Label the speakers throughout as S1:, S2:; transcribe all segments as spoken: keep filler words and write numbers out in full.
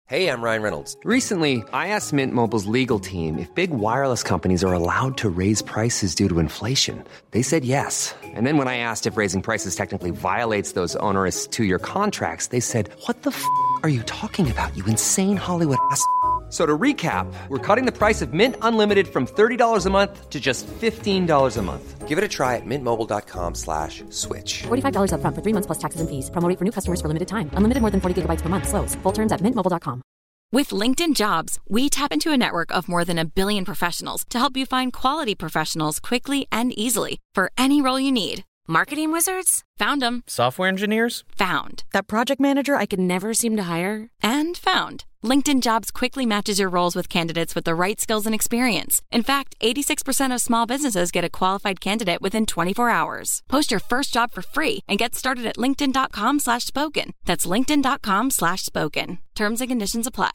S1: Hey, I'm Ryan Reynolds.
S2: Recently, I asked Mint Mobile's legal team if big wireless companies are allowed to raise prices due to inflation. They said yes. And then when I asked if raising prices technically violates those onerous two-year contracts, they said, what the f*** are you talking about, you insane Hollywood ass f- So to recap, we're cutting the price of Mint Unlimited from thirty dollars a month to just fifteen dollars a month.
S1: Give it a try at mintmobile.com slash switch.
S3: forty-five dollars up front for three months plus taxes and fees. Promo rate for new customers for limited time. Unlimited more than forty gigabytes per month. Slows full terms at mint mobile dot com.
S4: With LinkedIn Jobs, we tap into a network of more than a billion professionals to help you find quality professionals quickly and easily for any role you need. Marketing wizards? Found them.
S5: Software engineers?
S4: Found.
S3: That project manager I could never seem to hire?
S4: And found. LinkedIn Jobs quickly matches your roles with candidates with the right skills and experience. In fact, eighty-six percent of small businesses get a qualified candidate within twenty-four hours. Post your first job for free and get started at linkedin.com slash spoken. That's linkedin.com slash spoken. Terms and conditions apply.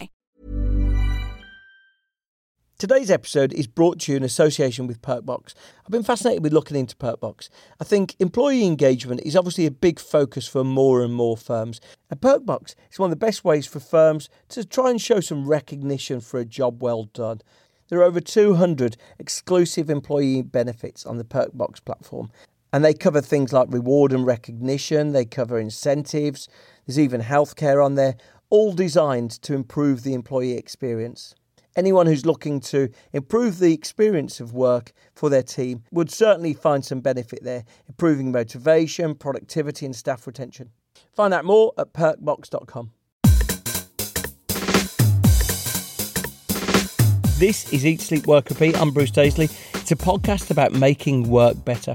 S6: Today's episode is brought to you in association with Perkbox. I've been fascinated with looking into Perkbox. I think employee engagement is obviously a big focus for more and more firms. And Perkbox is one of the best ways for firms to try and show some recognition for a job well done. There are over two hundred exclusive employee benefits on the Perkbox platform. And they cover things like reward and recognition, they cover incentives, there's even healthcare on there, all designed to improve the employee experience. Anyone who's looking to improve the experience of work for their team would certainly find some benefit there, improving motivation, productivity and staff retention. Find out more at perkbox dot com. This is Eat, Sleep, Work, Repeat. I'm Bruce Daisley. It's a podcast about making work better.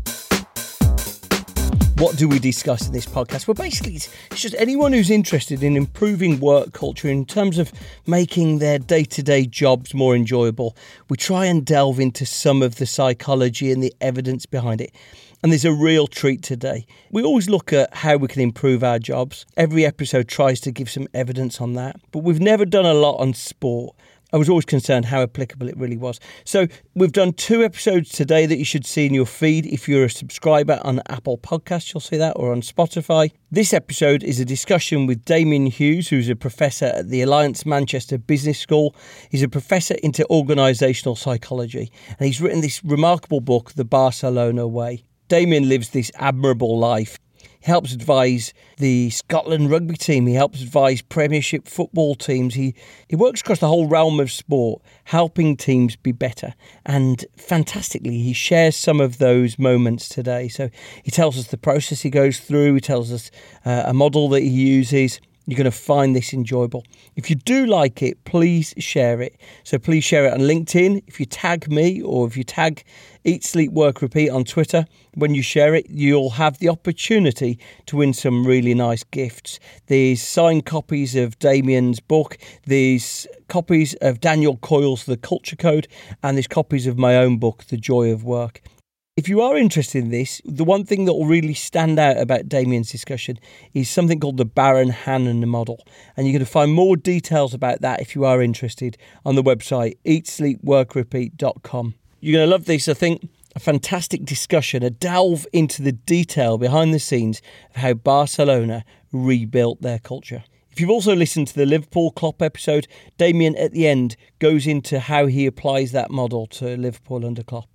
S6: What do we discuss in this podcast? Well, basically, it's just anyone who's interested in improving work culture in terms of making their day-to-day jobs more enjoyable. We try and delve into some of the psychology and the evidence behind it. And there's a real treat today. We always look at how we can improve our jobs. Every episode tries to give some evidence on that. But we've never done a lot on sport. I was always concerned how applicable it really was. So we've done two episodes today that you should see in your feed. If you're a subscriber on Apple Podcasts, you'll see that, or on Spotify. This episode is a discussion with Damian Hughes, who's a professor at the Alliance Manchester Business School. He's a professor into organisational psychology, and he's written this remarkable book, The Barcelona Way. Damian lives this admirable life. He helps advise the Scotland rugby team. He helps advise Premiership football teams. He, he works across the whole realm of sport, helping teams be better. And fantastically, he shares some of those moments today. So he tells us the process he goes through. He tells us uh, a model that he uses. You're going to find this enjoyable. If you do like it, please share it. So please share it on LinkedIn. If you tag me or if you tag Eat, Sleep, Work, Repeat on Twitter, when you share it, you'll have the opportunity to win some really nice gifts. There's signed copies of Damian's book, there's copies of Daniel Coyle's The Culture Code, and there's copies of my own book, The Joy of Work. If you are interested in this, the one thing that will really stand out about Damian's discussion is something called the Baron Hannon model. And you're going to find more details about that if you are interested on the website eat sleep work repeat dot com. You're going to love this, I think. A fantastic discussion, a delve into the detail behind the scenes of how Barcelona rebuilt their culture. If you've also listened to the Liverpool Klopp episode, Damian at the end goes into how he applies that model to Liverpool under Klopp.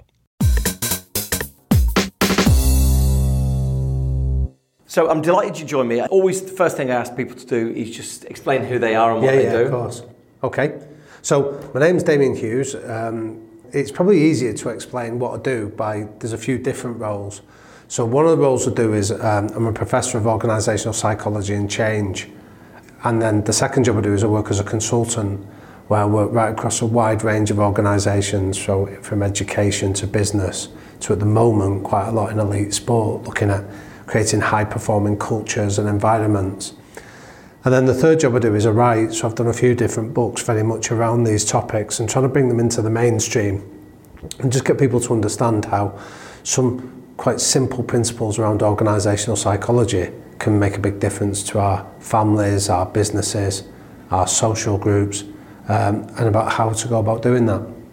S6: So I'm delighted you joined me. Always the first thing I ask people to do is just explain who they are and what
S7: yeah,
S6: they
S7: yeah,
S6: do.
S7: Yeah, of course. Okay. So my name's Damian Hughes. Um, it's probably easier to explain what I do by, there's a few different roles. So one of the roles I do is um, I'm a professor of organisational psychology and change. And then the second job I do is I work as a consultant where I work right across a wide range of organisations, so from education to business to at the moment quite a lot in elite sport, looking at creating high-performing cultures and environments. And then the third job I do is I write, so I've done a few different books very much around these topics and trying to bring them into the mainstream and just get people to understand how some quite simple principles around organisational psychology can make a big difference to our families, our businesses, our social groups, um, and about how to go about doing that.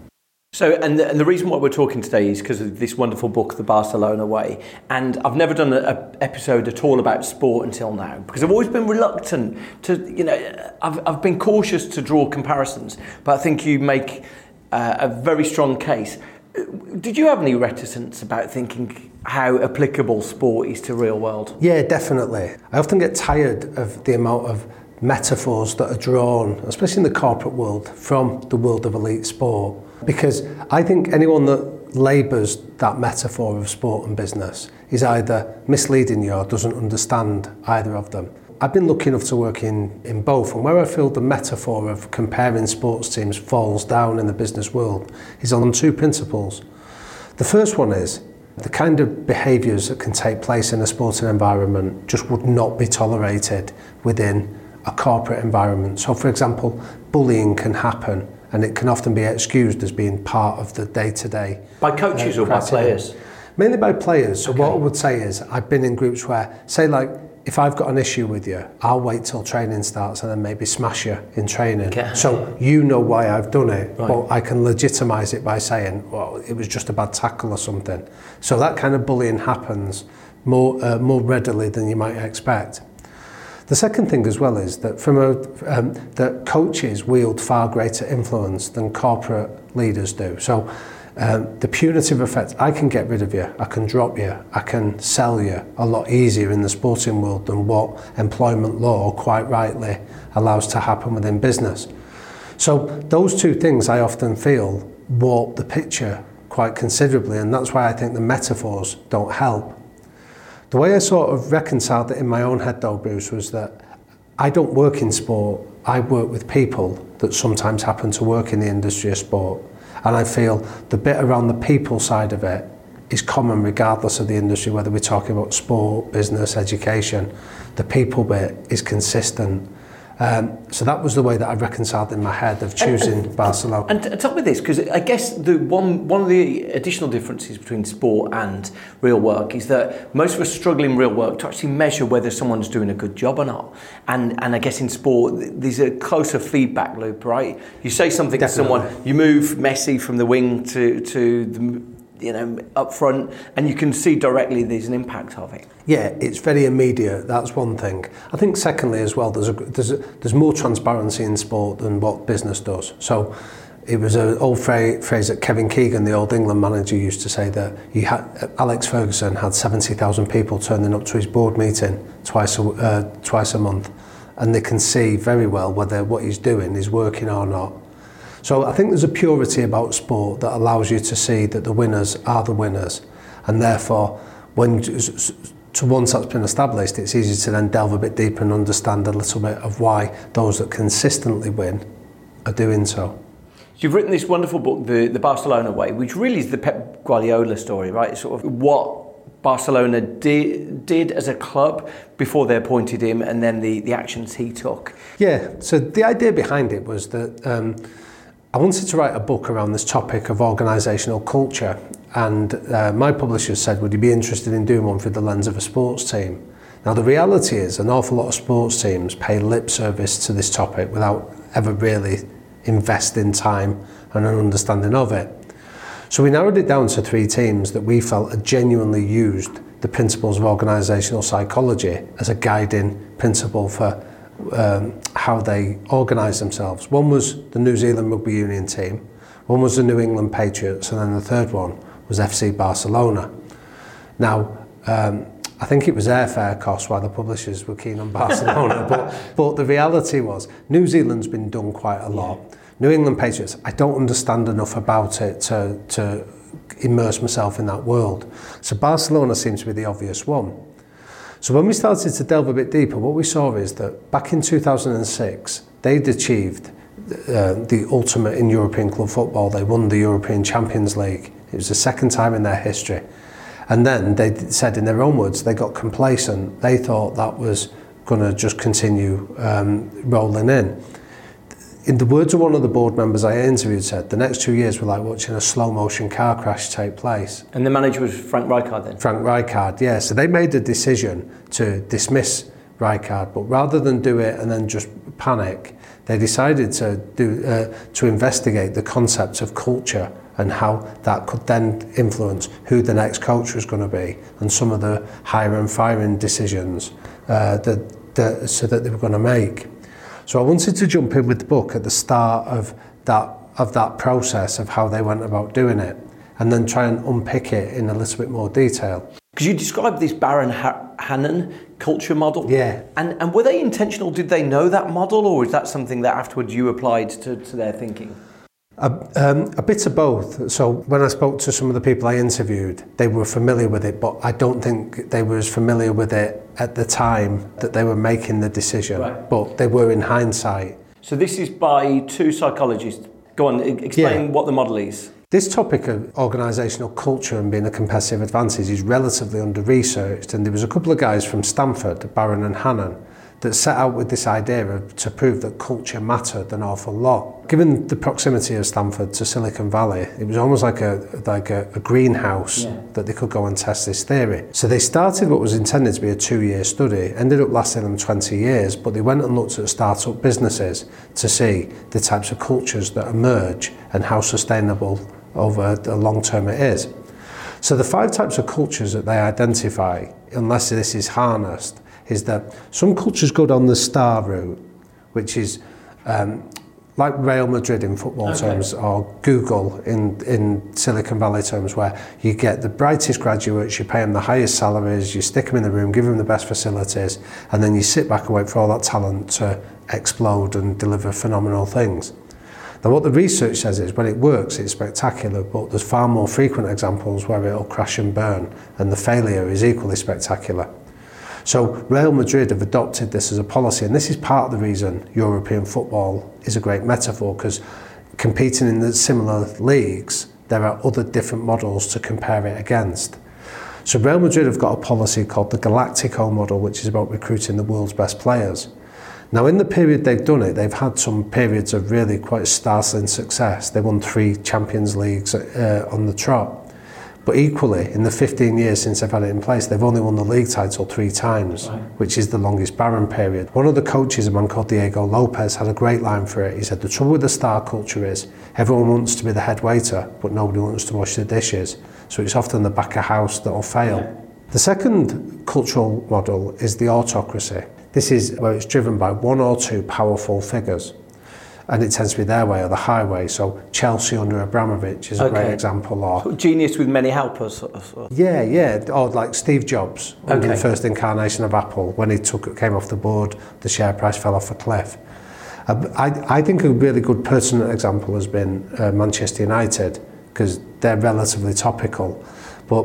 S6: So, and the, and the reason why we're talking today is because of this wonderful book, The Barcelona Way. And I've never done an episode at all about sport until now, because I've always been reluctant to, you know, I've, I've been cautious to draw comparisons, but I think you make uh, a very strong case. Did you have any reticence about thinking how applicable sport is to real world?
S7: Yeah, definitely. I often get tired of the amount of metaphors that are drawn, especially in the corporate world, from the world of elite sport. Because I think anyone that labours that metaphor of sport and business is either misleading you or doesn't understand either of them. I've been lucky enough to work in, in both, and where I feel the metaphor of comparing sports teams falls down in the business world is on two principles. The first one is the kind of behaviours that can take place in a sporting environment just would not be tolerated within a corporate environment. So, for example, bullying can happen, and it can often be excused as being part of the day-to-day.
S6: By coaches uh, or by players?
S7: Mainly by players. So
S6: okay.
S7: What I would say is, I've been in groups where, say like, if I've got an issue with you, I'll wait till training starts and then maybe smash you in training. Okay. So you know why I've done it, right. But I can legitimise it by saying, well, it was just a bad tackle or something. So that kind of bullying happens more uh, more readily than you might expect. The second thing as well is that from a, um, that coaches wield far greater influence than corporate leaders do. So um, the punitive effect, I can get rid of you, I can drop you, I can sell you a lot easier in the sporting world than what employment law quite rightly allows to happen within business. So those two things I often feel warp the picture quite considerably, and that's why I think the metaphors don't help. The way I sort of reconciled it in my own head though, Bruce, was that I don't work in sport, I work with people that sometimes happen to work in the industry of sport. And I feel the bit around the people side of it is common regardless of the industry, whether we're talking about sport, business, education. The people bit is consistent. Um, so that was the way that I reconciled in my head of choosing
S6: and, and,
S7: Barcelona.
S6: And, and tell me this, because I guess the one one of the additional differences between sport and real work is that most of us struggle in real work to actually measure whether someone's doing a good job or not. And and I guess in sport, there's a closer feedback loop, right? You say something Definitely. to someone, you move Messi from the wing to, to the, you know, up front, and you can see directly there's an impact of it.
S7: Yeah, it's very immediate. That's one thing. I think secondly as well, there's a, there's a, there's more transparency in sport than what business does. So it was an old phrase, phrase that Kevin Keegan, the old England manager, used to say that he had Alex Ferguson had seventy thousand people turning up to his board meeting twice a, uh, twice a month, and they can see very well whether what he's doing is working or not. So I think there's a purity about sport that allows you to see that the winners are the winners, and therefore, when to once that's been established, it's easy to then delve a bit deeper and understand a little bit of why those that consistently win are doing so.
S6: You've written this wonderful book, The, the Barcelona Way, which really is the Pep Guardiola story, right? It's sort of what Barcelona did, did as a club before they appointed him, and then the, the actions he took.
S7: Yeah, so the idea behind it was that um, I wanted to write a book around this topic of organisational culture, and uh, my publisher said, would you be interested in doing one through the lens of a sports team? Now the reality is an awful lot of sports teams pay lip service to this topic without ever really investing time and an understanding of it. So we narrowed it down to three teams that we felt had genuinely used the principles of organisational psychology as a guiding principle for Um, how they organise themselves. One was the New Zealand Rugby Union team, one was the New England Patriots, and then the third one was F C Barcelona. Now, um, I think it was airfare costs why the publishers were keen on Barcelona, but, but the reality was New Zealand's been done quite a lot. Yeah. New England Patriots, I don't understand enough about it to, to immerse myself in that world. So Barcelona seems to be the obvious one. So when we started to delve a bit deeper, what we saw is that back in two thousand six, they'd achieved uh, the ultimate in European club football. They won the European Champions League. It was the second time in their history. And then they said in their own words, they got complacent. They thought that was going to just continue um, rolling in. In the words of one of the board members I interviewed said, the next two years were like watching a slow motion car crash take place.
S6: And the manager was Frank Rijkaard then?
S7: Frank Rijkaard, yeah. So they made a decision to dismiss Rijkaard, but rather than do it and then just panic, they decided to do uh, to investigate the concept of culture and how that could then influence who the next coach was going to be and some of the hiring and firing decisions uh, that, that, so that they were going to make. So I wanted to jump in with the book at the start of that, of that process of how they went about doing it, and then try and unpick it in a little bit more detail.
S6: Because you described this Baron Hannan culture model.
S7: Yeah.
S6: And and were they intentional? Did they know that model, or is that something that afterwards you applied to, to their thinking?
S7: A, um, a bit of both. So when I spoke to some of the people I interviewed, they were familiar with it, but I don't think they were as familiar with it at the time that they were making the decision. Right. But they were in hindsight. So
S6: this is by two psychologists. Go on, explain yeah. what the model is.
S7: This topic of organisational culture and being a competitive advantage is relatively under-researched, and there was a couple of guys from Stanford, Baron and Hannan, that set out with this idea of, to prove that culture mattered an awful lot. Given the proximity of Stanford to Silicon Valley, it was almost like a like a, a greenhouse yeah. that they could go and test this theory. So they started what was intended to be a two-year study, ended up lasting them twenty years, but they went and looked at start-up businesses to see the types of cultures that emerge and how sustainable over the long term it is. So the five types of cultures that they identify, unless this is harnessed, is that some cultures go down the star route, which is um, like Real Madrid in football okay. terms, or Google in, in Silicon Valley terms, where you get the brightest graduates, you pay them the highest salaries, you stick them in the room, give them the best facilities, and then you sit back and wait for all that talent to explode and deliver phenomenal things. Now what the research says is when it works it's spectacular, but there's far more frequent examples where it'll crash and burn, and the failure is equally spectacular. So Real Madrid have adopted this as a policy, and this is part of the reason European football is a great metaphor, because competing in the similar leagues, there are other different models to compare it against. So Real Madrid have got a policy called the Galactico model, which is about recruiting the world's best players. Now in the period they've done it, they've had some periods of really quite startling success. They won three Champions Leagues uh, on the trot. But equally, in the fifteen years since they've had it in place, they've only won the league title three times, right. which is the longest Baron period. One of the coaches, a man called Diego Lopez, had a great line for it. He said, the trouble with the star culture is everyone wants to be the head waiter, but nobody wants to wash the dishes. So it's often the back of house that will fail. Yeah. The second cultural model is the autocracy. This is where it's driven by one or two powerful figures, and it tends to be their way or the highway. So Chelsea under Abramovich is a okay. great example. Or
S6: genius with many helpers.
S7: Yeah, yeah. Or like Steve Jobs, okay. under the first incarnation of Apple, when he took came off the board, the share price fell off a cliff. Uh, I, I think a really good pertinent example has been uh, Manchester United, because they're relatively topical. But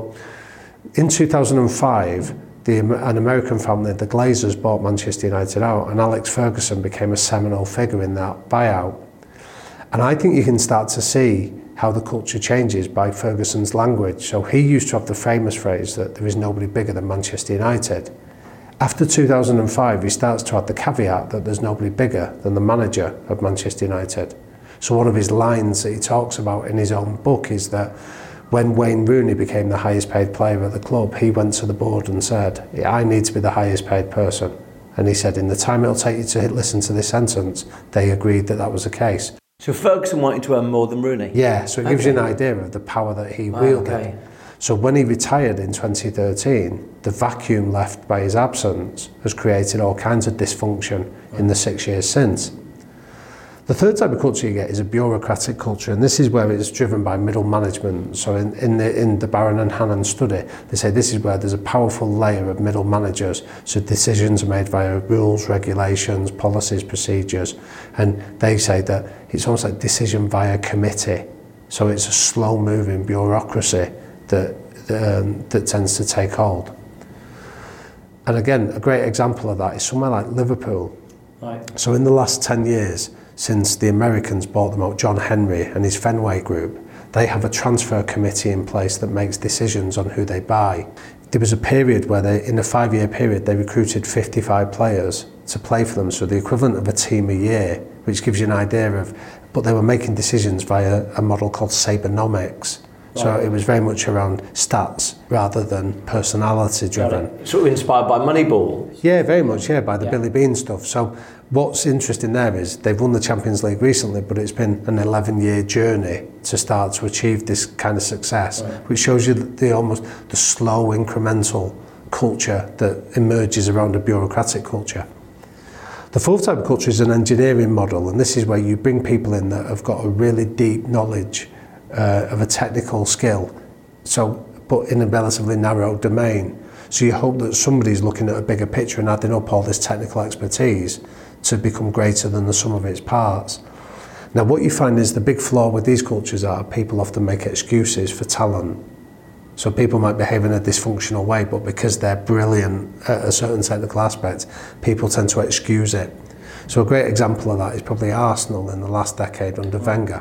S7: in two thousand five, The, an American family, the Glazers, bought Manchester United out, and Alex Ferguson became a seminal figure in that buyout. And I think you can start to see how the culture changes by Ferguson's language. So he used to have the famous phrase that there is nobody bigger than Manchester United. After two thousand five, he starts to add the caveat that there's nobody bigger than the manager of Manchester United. So one of his lines that he talks about in his own book is that when Wayne Rooney became the highest paid player at the club, he went to the board and said, I need to be the highest paid person. And he said, in the time it'll take you to listen to this sentence, they agreed that that was the case.
S6: So Ferguson wanted to earn more than Rooney?
S7: Yeah, so it gives okay. you an idea of the power that he wielded. Oh, okay. So when he retired in twenty thirteen, the vacuum left by his absence has created all kinds of dysfunction right. in the six years since. The third type of culture you get is a bureaucratic culture, and this is where it's driven by middle management. So in, in, the, in the Baron and Hannan study, they say this is where there's a powerful layer of middle managers, so decisions are made via rules, regulations, policies, procedures, and they say that it's almost like decision via committee. So it's a slow-moving bureaucracy that, um, that tends to take hold. And again, a great example of that is somewhere like Liverpool. Right. So in the last ten years, since the Americans bought them out, John Henry and his Fenway Group, they have a transfer committee in place that makes decisions on who they buy. There was a period where they, in a five-year period, they recruited fifty-five players to play for them, so the equivalent of a team a year, which gives you an idea of, but they were making decisions via a model called Sabernomics. So
S6: Right.
S7: it was very much around stats rather than personality driven.
S6: Sort of inspired by Moneyball.
S7: Yeah, very much, yeah, by the
S6: Yeah.
S7: Billy Bean stuff. So what's interesting there is they've won the Champions League recently, but it's been an eleven-year journey to start to achieve this kind of success,
S6: Right.
S7: which shows you the, the almost the slow incremental culture that emerges around a bureaucratic culture. The fourth type of culture is an engineering model, and this is where you bring people in that have got a really deep knowledge uh, of a technical skill, so but in a relatively narrow domain. So you hope that somebody's looking at a bigger picture and adding up all this technical expertise to become greater than the sum of its parts. Now what you find is the big flaw with these cultures are people often make excuses for talent. So people might behave in a dysfunctional way, but because they're brilliant at a certain technical aspect, people tend to excuse it. So a great example of that is probably Arsenal in the last decade under Wenger.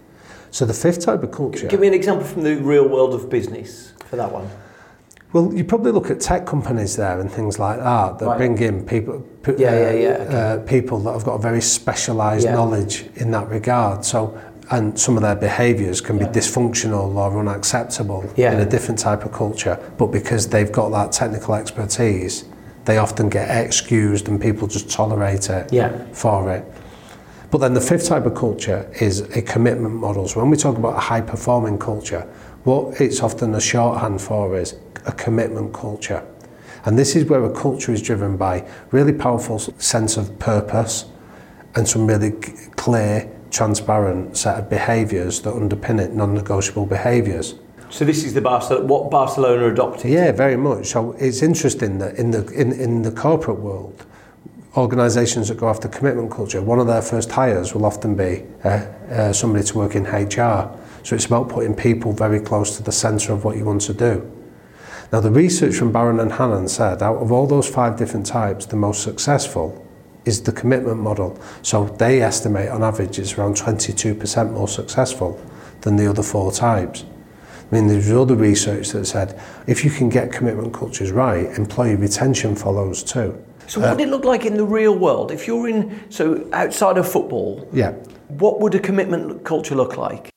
S7: So the fifth type of culture...
S6: Give me an example from the real world of business for that one.
S7: Well, you probably look at tech companies there and things like that that
S6: Right.
S7: bring in people, p-
S6: Yeah,
S7: uh,
S6: yeah, yeah, okay.
S7: uh, people that have got a very specialised
S6: Yeah.
S7: knowledge in that regard. So, and some of their behaviours can
S6: Yeah.
S7: be dysfunctional or unacceptable
S6: Yeah.
S7: in a different type of culture. But because they've got that technical expertise, they often get excused and people just tolerate it
S6: Yeah.
S7: for it. But then the fifth type of culture is a commitment model. So when we talk about a high performing culture, what it's often a shorthand for is a commitment culture. And this is where a culture is driven by really powerful sense of purpose and some really c- clear, transparent set of behaviours that underpin it, non-negotiable behaviours.
S6: So this is the Barcelona, what Barcelona adopted.
S7: Yeah, very much. So it's interesting that in the in, in the corporate world, organisations that go after commitment culture, one of their first hires will often be uh, uh, somebody to work in H R. So it's about putting people very close to the centre of what you want to do. Now the research from Barron and Hannon said out of all those five different types, the most successful is the commitment model. So they estimate on average it's around twenty-two percent more successful than the other four types. I mean, there's other research that said if you can get commitment cultures right, employee retention follows too.
S6: So what would it look like in the real world? If you're in, so outside of football,
S7: Yeah.
S6: what would a commitment culture look like?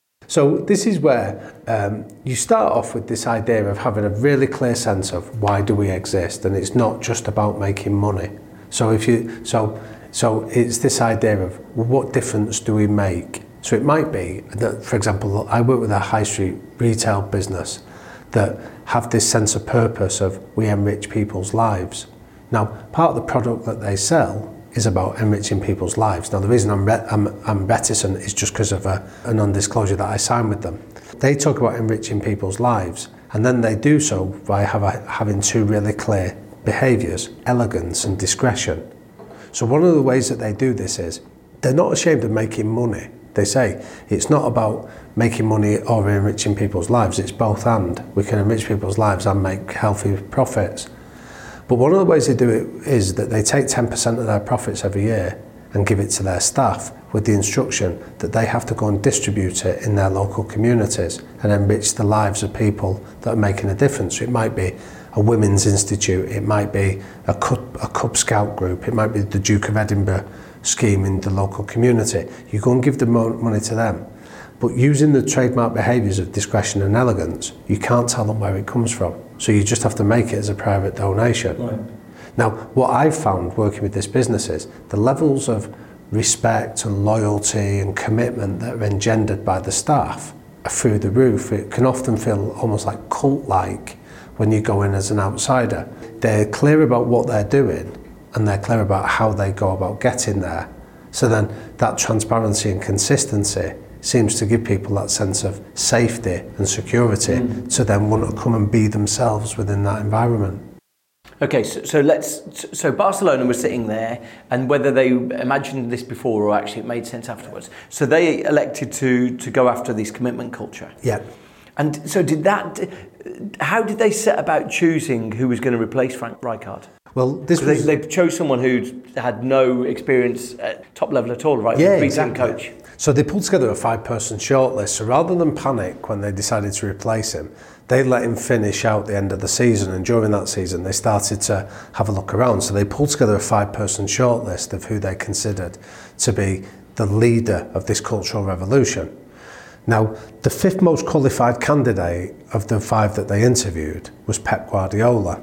S7: So this is where um, you start off with this idea of having a really clear sense of why do we exist, and it's not just about making money. So if you, so so it's this idea of well, what difference do we make? So it might be that, for example, I work with a high street retail business that have this sense of purpose of we enrich people's lives. Now, part of the product that they sell is about enriching people's lives. Now, the reason I'm, re- I'm, I'm reticent is just because of a, a non-disclosure that I signed with them. They talk about enriching people's lives, and then they do so by have a, having two really clear behaviours, elegance and discretion. So one of the ways that they do this is they're not ashamed of making money. They say it's not about making money or enriching people's lives, it's both and. We can enrich people's lives and make healthy profits. But one of the ways they do it is that they take ten percent of their profits every year and give it to their staff with the instruction that they have to go and distribute it in their local communities and enrich the lives of people that are making a difference. It might be a women's institute, it might be a Cub, a Cub Scout group, it might be the Duke of Edinburgh scheme in the local community. You go and give the mo- money to them. But using the trademark behaviours of discretion and elegance, you can't tell them where it comes from. So you just have to make it as a private donation.
S6: Right.
S7: Now, what I've found working with this business is the levels of respect and loyalty and commitment that are engendered by the staff are through the roof. It can often feel almost like cult-like when you go in as an outsider. They're clear about what they're doing and they're clear about how they go about getting there. So then that transparency and consistency seems to give people that sense of safety and security mm. to then want to come and be themselves within that environment.
S6: Okay, so, so let's. So Barcelona was sitting there, and whether they imagined this before or actually it made sense afterwards. So they elected to to go after this commitment culture.
S7: Yeah.
S6: And so did that. How did they set about choosing who was going to replace Frank Rijkaard?
S7: Well, this was,
S6: they, they chose someone who had no experience at top level at all, right?
S7: Yeah,
S6: beating
S7: exactly.
S6: coach.
S7: So they pulled together a five-person shortlist. So rather than panic when they decided to replace him, they let him finish out the end of the season. And during that season, they started to have a look around. So they pulled together a five-person shortlist of who they considered to be the leader of this cultural revolution. Now, the fifth most qualified candidate of the five that they interviewed was Pep Guardiola,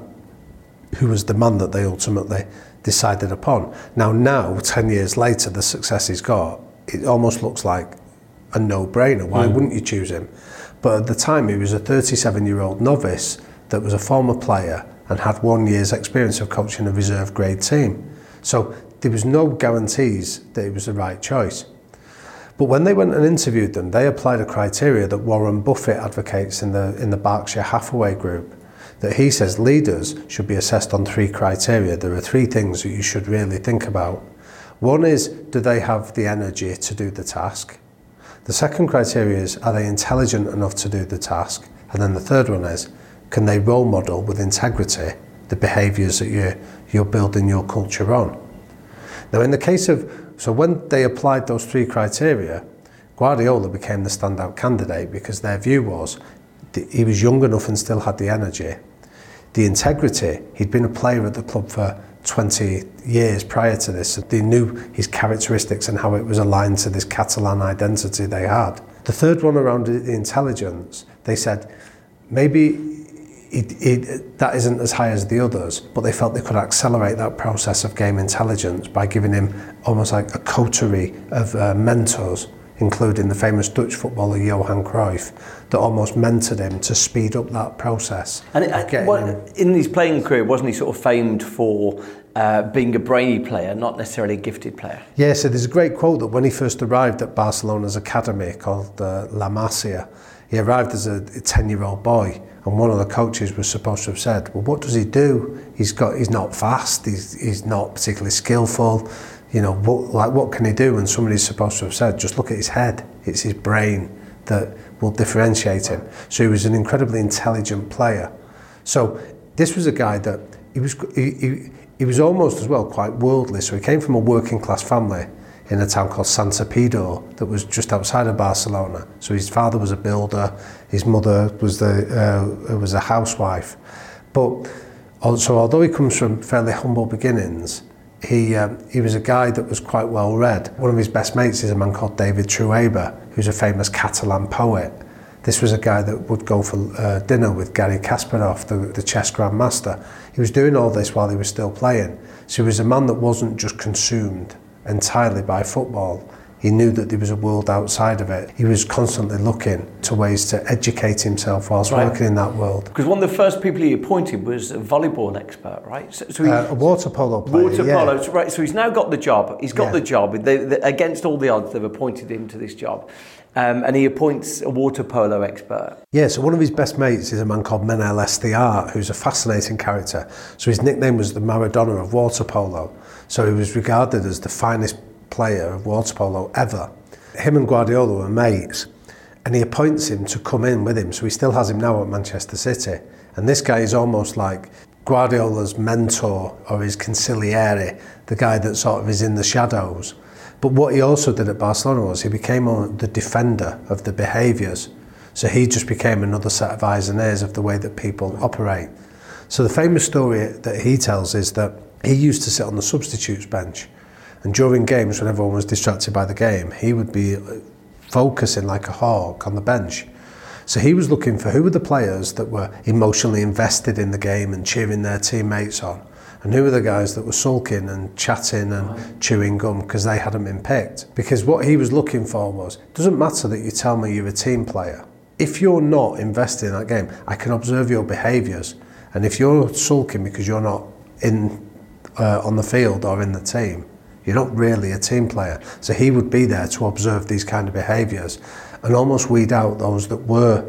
S7: who was the man that they ultimately decided upon. Now, now, ten years later, the success he's got, it almost looks like a no-brainer. Why mm. wouldn't you choose him? But at the time, he was a thirty-seven-year-old novice that was a former player and had one year's experience of coaching a reserve grade team. So there was no guarantees that it was the right choice. But when they went and interviewed them, they applied a criteria that Warren Buffett advocates in the in the Berkshire Hathaway group, that he says leaders should be assessed on three criteria. There are three things that you should really think about. One is, do they have the energy to do the task? The second criteria is, are they intelligent enough to do the task? And then the third one is, can they role model with integrity the behaviours that you're, you're building your culture on? Now, in the case of, so when they applied those three criteria, Guardiola became the standout candidate because their view was that he was young enough and still had the energy. The integrity, he'd been a player at the club for twenty years prior to this, so they knew his characteristics and how it was aligned to this Catalan identity they had. The third one around the intelligence, they said maybe it, it, that isn't as high as the others, but they felt they could accelerate that process of game intelligence by giving him almost like a coterie of uh, mentors, including the famous Dutch footballer Johan Cruyff, that almost mentored him to speed up that process.
S6: And it, what, in his playing career, wasn't he sort of famed for uh, being a brainy player, not necessarily a gifted player?
S7: Yeah, so there's a great quote that when he first arrived at Barcelona's academy called uh, La Masia, he arrived as a ten-year-old boy, and one of the coaches was supposed to have said, well, what does he do? He's got, he's not fast, he's, he's not particularly skillful, you know, what, like what can he do? And somebody's supposed to have said, just look at his head, it's his brain that will differentiate him. So he was an incredibly intelligent player. So this was a guy that, he was he, he, he was almost as well quite worldly. So he came from a working class family in a town called Santapedor that was just outside of Barcelona. So his father was a builder, his mother was the uh, was a housewife. But also, although he comes from fairly humble beginnings, he um, he was a guy that was quite well read. One of his best mates is a man called David Trueba, who's a famous Catalan poet. This was a guy that would go for uh, dinner with Garry Kasparov, the, the chess grandmaster. He was doing all this while he was still playing. So he was a man that wasn't just consumed entirely by football. He knew that there was a world outside of it. He was constantly looking to ways to educate himself whilst right. working in that world.
S6: Because one of the first people he appointed was a volleyball expert, right? So, so he,
S7: uh, a water polo player,
S6: Water
S7: yeah.
S6: polo, so, right, so he's now got the job. He's got
S7: yeah.
S6: the job. They, they, against all the odds, they've appointed him to this job. Um, and he appoints a water polo expert.
S7: Yeah, so one of his best mates is a man called Manel Estiart, who's a fascinating character. So his nickname was the Maradona of water polo. So he was regarded as the finest player of water polo ever. Him and Guardiola were mates, and he appoints him to come in with him, so he still has him now at Manchester City. And this guy is almost like Guardiola's mentor or his consigliere, the guy that sort of is in the shadows. But what he also did at Barcelona was he became the defender of the behaviours. So he just became another set of eyes and ears of the way that people operate. So the famous story that he tells is that he used to sit on the substitutes bench, and during games when everyone was distracted by the game, he would be focusing like a hawk on the bench. So he was looking for who were the players that were emotionally invested in the game and cheering their teammates on, and who were the guys that were sulking and chatting and right. chewing gum because they hadn't been picked. Because what he was looking for was, it doesn't matter that you tell me you're a team player. If you're not invested in that game, I can observe your behaviours. And if you're sulking because you're not in uh, on the field or in the team, you're not really a team player. So he would be there to observe these kind of behaviours and almost weed out those that were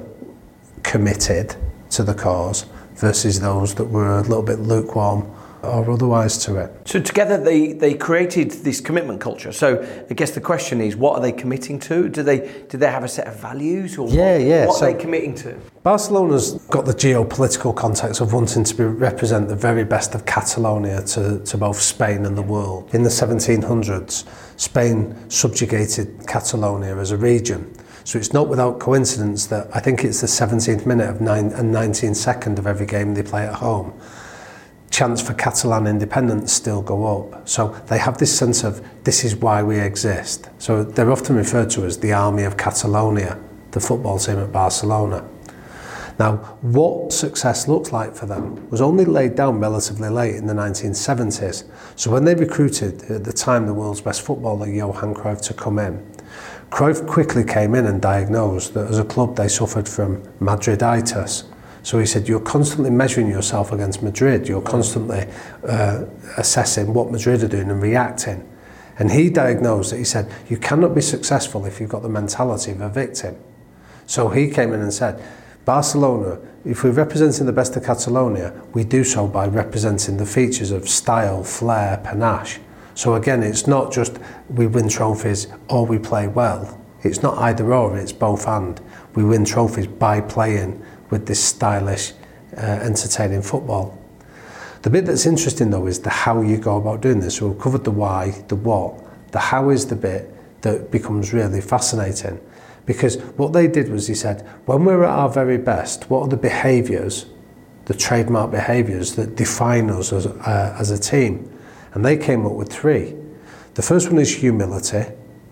S7: committed to the cause versus those that were a little bit lukewarm or otherwise to it.
S6: So together they, they created this commitment culture. So I guess the question is, what are they committing to? Do they do they have a set of values, or
S7: yeah,
S6: what,
S7: yeah.
S6: what
S7: so
S6: are they committing to?
S7: Barcelona's got the geopolitical context of wanting to be, represent the very best of Catalonia to, to both Spain and the world. In the seventeen hundreds, Spain subjugated Catalonia as a region. So it's not without coincidence that I think it's the seventeenth minute of nine and nineteenth second of every game they play at home. Chants for Catalan independence still go up. So they have this sense of, this is why we exist. So they're often referred to as the Army of Catalonia the football team at Barcelona. Now, what success looks like for them was only laid down relatively late in the nineteen seventies. So when they recruited, at the time, the world's best footballer, Johan Cruyff, to come in, Cruyff quickly came in and diagnosed that as a club they suffered from Madriditis. So he said, you're constantly measuring yourself against Madrid, you're constantly uh, assessing what Madrid are doing and reacting. And he diagnosed that, he said, you cannot be successful if you've got the mentality of a victim. So he came in and said, Barcelona, if we're representing the best of Catalonia, we do so by representing the features of style, flair, panache. So again, it's not just we win trophies or we play well. It's not either or, it's both and. We win trophies by playing with this stylish, uh, entertaining football. The bit that's interesting though is the how you go about doing this. So we've covered the why, the what. The how is the bit that becomes really fascinating. Because what they did was, he said, when we're at our very best, what are the behaviours, the trademark behaviours that define us as, uh, as a team? And they came up with three. The first one is humility.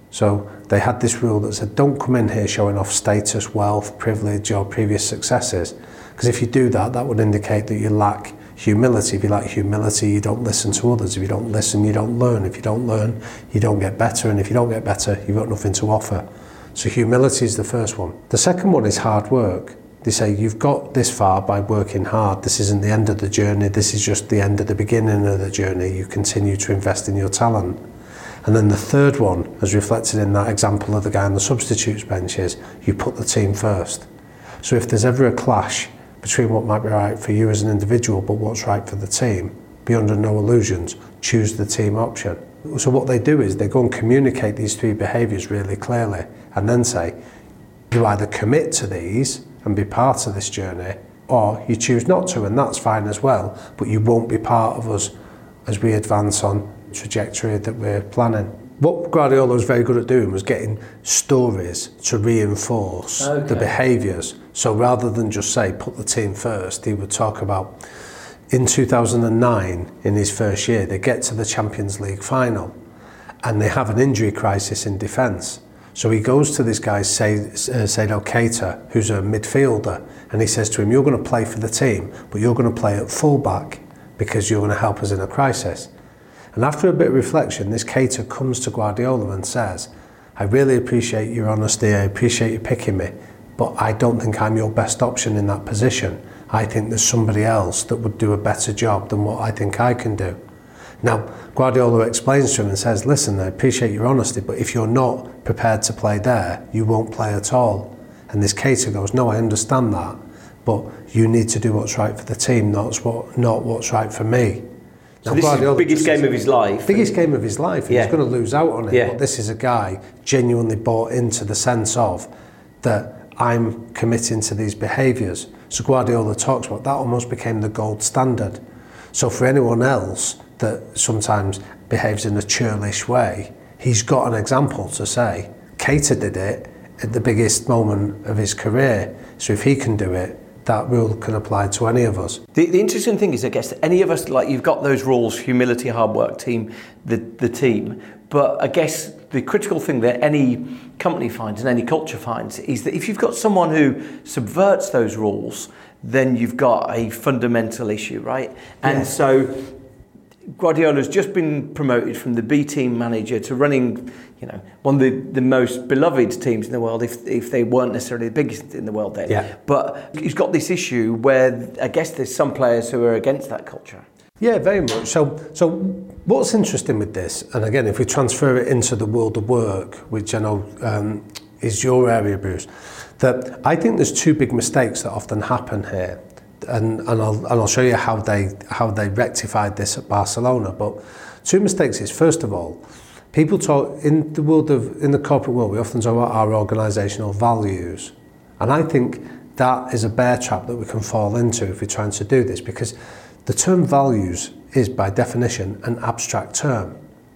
S7: So they had this rule that said, don't come in here showing off status, wealth, privilege or previous successes. Because if you do that, that would indicate that you lack humility. If you lack humility, you don't listen to others. If you don't listen, you don't learn. If you don't learn, you don't get better. And if you don't get better, you've got nothing to offer. So humility is the first one. The second one is hard work. They say you've got this far by working hard. This isn't the end of the journey. This is just the end of the beginning of the journey. You continue to invest in your talent. And then the third one, as reflected in that example of the guy on the substitutes bench, is you put the team first. So if there's ever a clash between what might be right for you as an individual but what's right for the team, be under no illusions, choose the team option. So what they do is they go and communicate these three behaviours really clearly and then say, you either commit to these and be part of this journey, or you choose not to, and that's fine as well, but you won't be part of us as we advance on the trajectory that we're planning. What Guardiola was very good at doing was getting stories to reinforce okay. the behaviours. So rather than just say, put the team first, he would talk about, in two thousand nine, in his first year, they get to the Champions League final and they have an injury crisis in defence. So he goes to this guy, Seydou Keita, who's a midfielder, and he says to him, you're going to play for the team, but you're going to play at full-back because you're going to help us in a crisis. And after a bit of reflection, this Keita comes to Guardiola and says, I really appreciate your honesty, I appreciate you picking me, but I don't think I'm your best option in that position. I think there's somebody else that would do a better job than what I think I can do. Now, Guardiola explains to him and says, listen, I appreciate your honesty, but if you're not prepared to play there, you won't play at all. And this Keita goes, no, I understand that, but you need to do what's right for the team, not what, not what's right for me.
S6: So now, this Guardiola is the biggest game of his life.
S7: Biggest game of his life. He's yeah. going to lose out on it. Yeah. But this is a guy genuinely bought into the sense of that I'm committing to these behaviours. So Guardiola talks about that almost became the gold standard. So for anyone else that sometimes behaves in a churlish way, he's got an example to say. Keita did it at the biggest moment of his career. So if he can do it, that rule can apply to any of us.
S6: The, the interesting thing is, I guess, that any of us, like you've got those rules, humility, hard work, team, the, the team, but I guess the critical thing that any company finds and any culture finds is that if you've got someone who subverts those rules, then you've got a fundamental issue, right? And yeah. so Guardiola's just been promoted from the B team manager to running, you know, one of the, the most beloved teams in the world, if if they weren't necessarily the biggest in the world then.
S7: Yeah.
S6: But he's got this issue where I guess there's some players who are against that culture.
S7: Yeah, very much. So, so what's interesting with this, and again, if we transfer it into the world of work, which I know um, is your area, Bruce, that I think there's two big mistakes that often happen here. And, and I'll and I'll show you how they how they rectified this at Barcelona. But two mistakes is, first of all, people talk in the world of in the corporate world, we often talk about our organisational values, and I think that is a bear trap that we can fall into if we're trying to do this, because the term values is by definition an abstract term.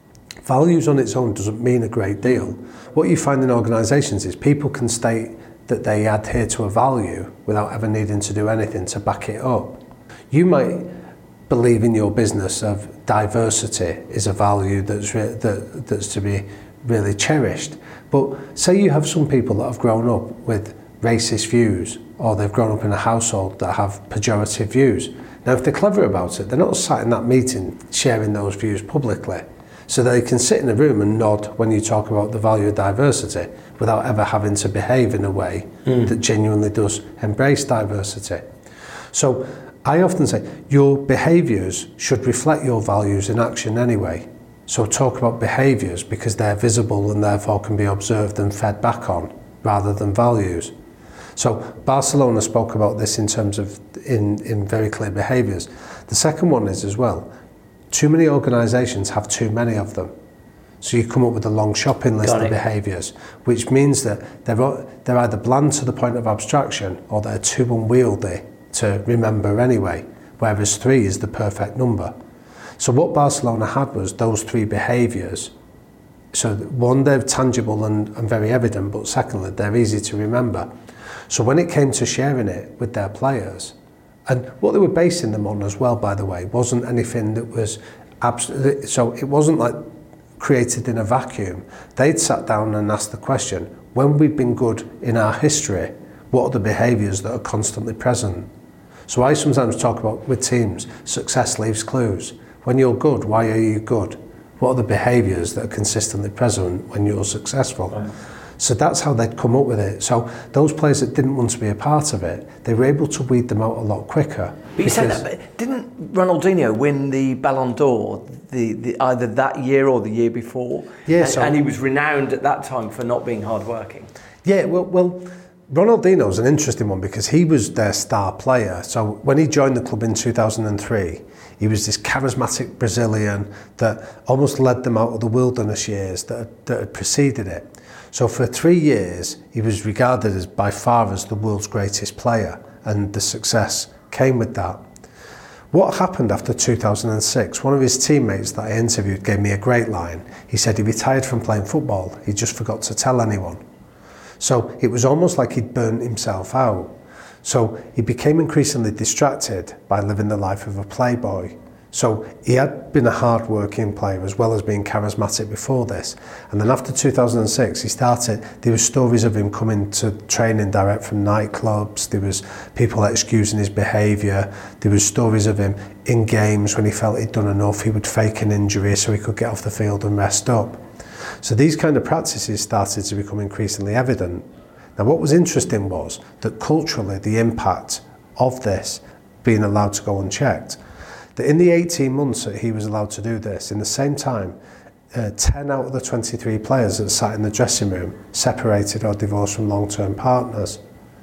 S7: Values on its own doesn't mean a great deal. What you find in organisations is people can state that they adhere to a value without ever needing to do anything to back it up. You might believe in your business of diversity is a value that's re- that, that's to be really cherished. But say you have some people that have grown up with racist views, or they've grown up in a household that have pejorative views. Now, if they're clever about it, they're not sat in that meeting sharing those views publicly. So they can sit in a room and nod when you talk about the value of diversity without ever having to behave in a way mm. that genuinely does embrace diversity. So I often say your behaviours should reflect your values in action anyway. So talk about behaviours because they're visible and therefore can be observed and fed back on rather than values. So Barcelona spoke about this in terms of in, in very clear behaviours. The second one is as well, too many organisations have too many of them. So you come up with a long shopping list of behaviours, which means that they're, they're either bland to the point of abstraction or they're too unwieldy to remember anyway, whereas three is the perfect number. So what Barcelona had was those three behaviours. So one, they're tangible and, and very evident, but secondly, they're easy to remember. So when it came to sharing it with their players, and what they were basing them on as well, by the way, wasn't anything that was absolutely, so it wasn't like created in a vacuum. They'd sat down and asked the question, when we've been good in our history, what are the behaviours that are constantly present? So I sometimes talk about with teams, success leaves clues. When you're good, why are you good? What are the behaviours that are consistently present when you're successful? Right. So that's how they'd come up with it. So those players that didn't want to be a part of it, they were able to weed them out a lot quicker.
S5: But you said that, but didn't Ronaldinho win the Ballon d'Or the, the, either that year or the year before?
S7: Yeah,
S5: and,
S7: so,
S5: and he was renowned at that time for not being hardworking.
S7: Yeah, well, well, Ronaldinho's an interesting one because he was their star player. So when he joined the club in two thousand three, he was this charismatic Brazilian that almost led them out of the wilderness years that, that had preceded it. So for three years, he was regarded as by far as the world's greatest player, and the success came with that. What happened after two thousand six, one of his teammates that I interviewed gave me a great line. He said he retired from playing football, he just forgot to tell anyone. So it was almost like he'd burnt himself out. So he became increasingly distracted by living the life of a playboy. So he had been a hard-working player as well as being charismatic before this. And then after two thousand six, he started, there were stories of him coming to training direct from nightclubs. There was people excusing his behaviour. There was stories of him in games when he felt he'd done enough, he would fake an injury so he could get off the field and rest up. So these kind of practices started to become increasingly evident. Now what was interesting was that culturally the impact of this being allowed to go unchecked, that in the eighteen months that he was allowed to do this, in the same time, uh, ten out of the twenty-three players that sat in the dressing room separated or divorced from long-term partners.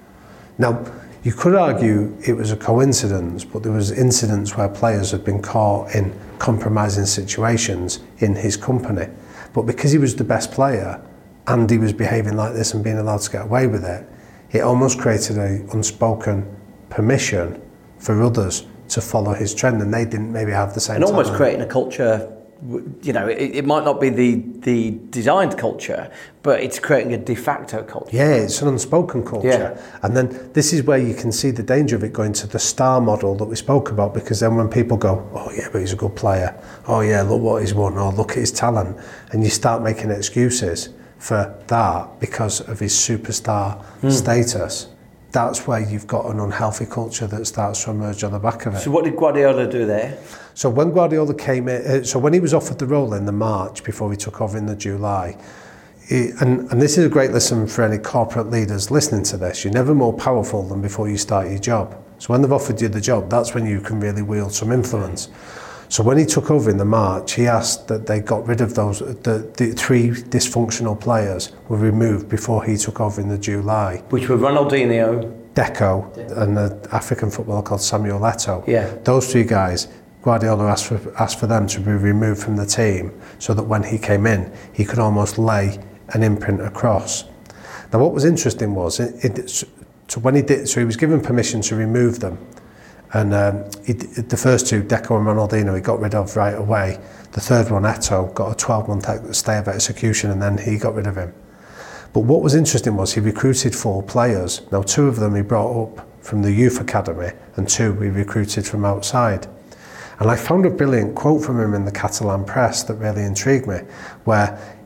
S7: Now, you could argue it was a coincidence, but there was incidents where players had been caught in compromising situations in his company. But because he was the best player and he was behaving like this and being allowed to get away with it, it almost created an unspoken permission for others to follow his trend, and they didn't maybe have the same
S5: and almost
S7: talent.
S5: Creating a culture, you know, it, it might not be the the designed culture, but it's creating a de facto culture.
S7: Yeah, it's an unspoken culture.
S5: Yeah.
S7: And then this is where you can see the danger of it going to the star model that we spoke about, because then when people go, oh yeah, but he's a good player, oh yeah, look what he's won, or look at his talent, and you start making excuses for that because of his superstar mm. status, that's where you've got an unhealthy culture that starts to emerge on the back of it.
S5: So what did Guardiola do there?
S7: So when Guardiola came in, uh, so when he was offered the role in the March before he took over in the July, he, and, and this is a great lesson for any corporate leaders listening to this, you're never more powerful than before you start your job. So when they've offered you the job, that's when you can really wield some influence. So when he took over in the March, he asked that they got rid of those, the, the three dysfunctional players were removed before he took over in the July.
S5: Which were Ronaldinho,
S7: Deco, yeah. and an African footballer called Samuel Eto'o.
S5: Yeah.
S7: Those three guys, Guardiola asked for, asked for them to be removed from the team so that when he came in, he could almost lay an imprint across. Now what was interesting was, it, it, so when he did, so he was given permission to remove them. And um, he, the first two, Deco and Ronaldinho, he got rid of right away. The third one, Eto'o, got a twelve-month stay of execution, and then he got rid of him. But what was interesting was he recruited four players. Now, two of them he brought up from the youth academy, and two he recruited from outside. And I found a brilliant quote from him in the Catalan press that really intrigued me, where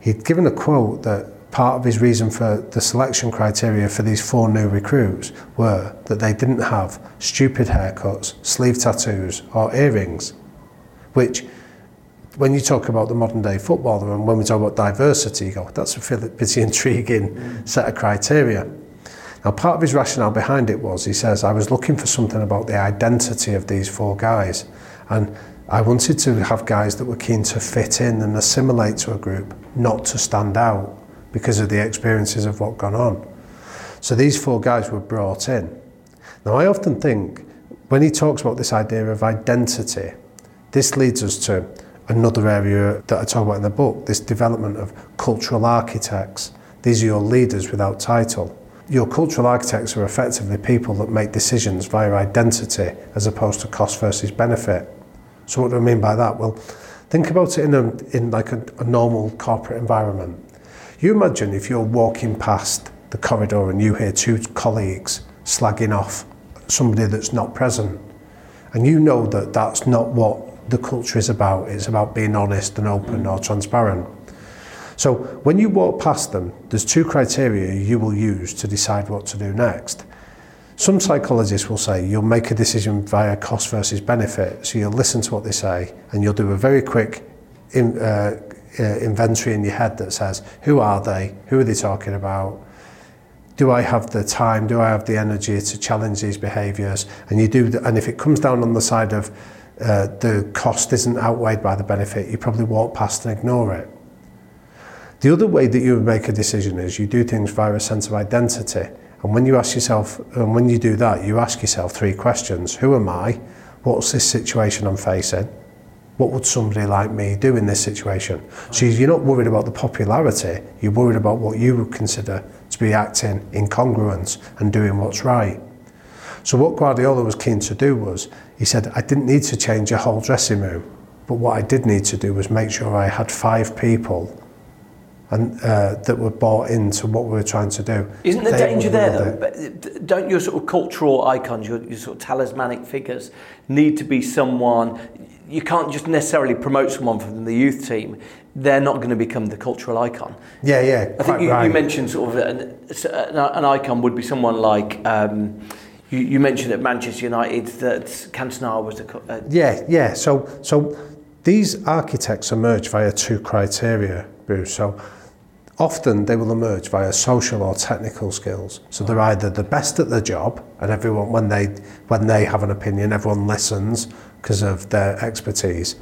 S7: he'd given a quote that part of his reason for the selection criteria for these four new recruits were that they didn't have stupid haircuts, sleeve tattoos or earrings, which when you talk about the modern day footballer and when we talk about diversity, you go, that's a pretty intriguing mm. set of criteria. Now, part of his rationale behind it was, he says, I was looking for something about the identity of these four guys, and I wanted to have guys that were keen to fit in and assimilate to a group, not to stand out because of the experiences of what gone on. So these four guys were brought in. Now, I often think when he talks about this idea of identity, this leads us to another area that I talk about in the book, this development of cultural architects. These are your leaders without title. Your cultural architects are effectively people that make decisions via identity as opposed to cost versus benefit. So what do I mean by that? Well, think about it in a, in like a, a normal corporate environment. You imagine if you're walking past the corridor and you hear two colleagues slagging off somebody that's not present, and you know that that's not what the culture is about. It's about being honest and open or transparent. So when you walk past them, there's two criteria you will use to decide what to do next. Some psychologists will say you'll make a decision via cost versus benefit, so you'll listen to what they say and you'll do a very quick in, uh, uh, inventory in your head that says, who are they, who are they talking about, do I have the time, do I have the energy to challenge these behaviours, and you do, the, and if it comes down on the side of uh, the cost isn't outweighed by the benefit, you probably walk past and ignore it. The other way that you would make a decision is you do things via a sense of identity. And when you ask yourself, and when you do that, you ask yourself three questions. Who am I? What's this situation I'm facing? What would somebody like me do in this situation? So you're not worried about the popularity, you're worried about what you would consider to be acting in congruence and doing what's right. So what Guardiola was keen to do was, he said, I didn't need to change a whole dressing room, but what I did need to do was make sure I had five people and uh, that were bought into what we were trying to do.
S5: Isn't the
S7: They
S5: danger
S7: were
S5: there
S7: the-
S5: though? But don't your sort of cultural icons, your, your sort of talismanic figures, need to be someone, you can't just necessarily promote someone from the youth team, they're not going to become the cultural icon.
S7: Yeah, yeah,
S5: I
S7: quite
S5: think you,
S7: right.
S5: you mentioned sort of an, an, an icon would be someone like, um, you, you mentioned at Manchester United that Cantona was the... Uh,
S7: Yeah, yeah. So, so these architects emerge via two criteria, Bruce. So often they will emerge via social or technical skills. So they're either the best at their job, and everyone, when they when they have an opinion, everyone listens because of their expertise,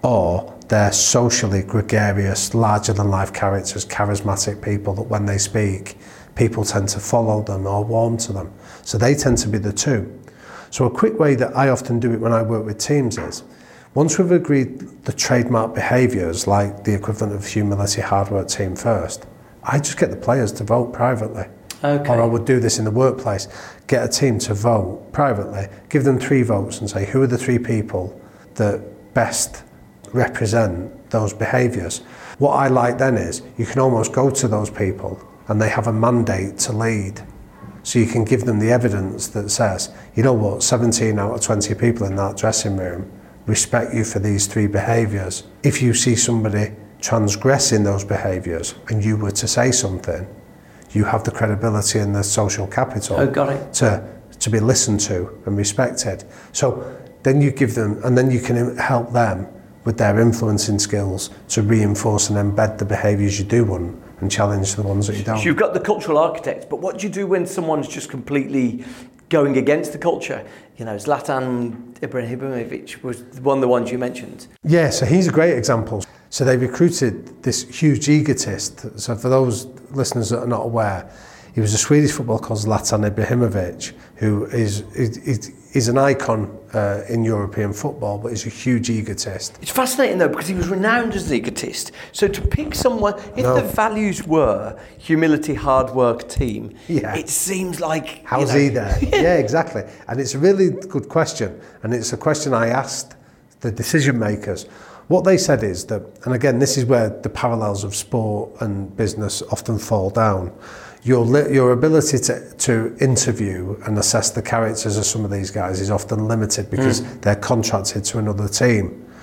S7: or they're socially gregarious, larger-than-life characters, charismatic people that when they speak, people tend to follow them or warm to them. So they tend to be the two. So a quick way that I often do it when I work with teams is, once we've agreed the trademark behaviours, like the equivalent of humility, hard work, team first, I just get the players to vote privately.
S5: Okay.
S7: Or I would do this in the workplace, get a team to vote privately, give them three votes and say, who are the three people that best represent those behaviours? What I like then is, you can almost go to those people and they have a mandate to lead. So you can give them the evidence that says, you know what, seventeen out of twenty people in that dressing room respect you for these three behaviours. If you see somebody transgressing those behaviours and you were to say something, you have the credibility and the social capital
S5: Oh, got it.
S7: to to be listened to and respected. So then you give them, and then you can help them with their influencing skills to reinforce and embed the behaviours you do want and challenge the ones that you don't.
S5: So you've got the cultural architect, but what do you do when someone's just completely going against the culture? You know, Zlatan Ibrahimovic was one of the ones you mentioned.
S7: Yeah, so he's a great example. So they recruited this huge egotist. So for those listeners that are not aware, he was a Swedish footballer called Zlatan Ibrahimovic, who is is, is an icon uh, in European football, but he's a huge egotist.
S5: It's fascinating though, because he was renowned as an egotist. So to pick someone, if
S7: No.
S5: the values were humility, hard work, team,
S7: Yeah.
S5: it seems like...
S7: How's
S5: you know,
S7: he there? Yeah, exactly. And it's a really good question. And it's a question I asked the decision makers. What they said is that, and again, this is where the parallels of sport and business often fall down. Your li- your ability to, to interview and assess the characters of some of these guys is often limited because mm. they're contracted to another team.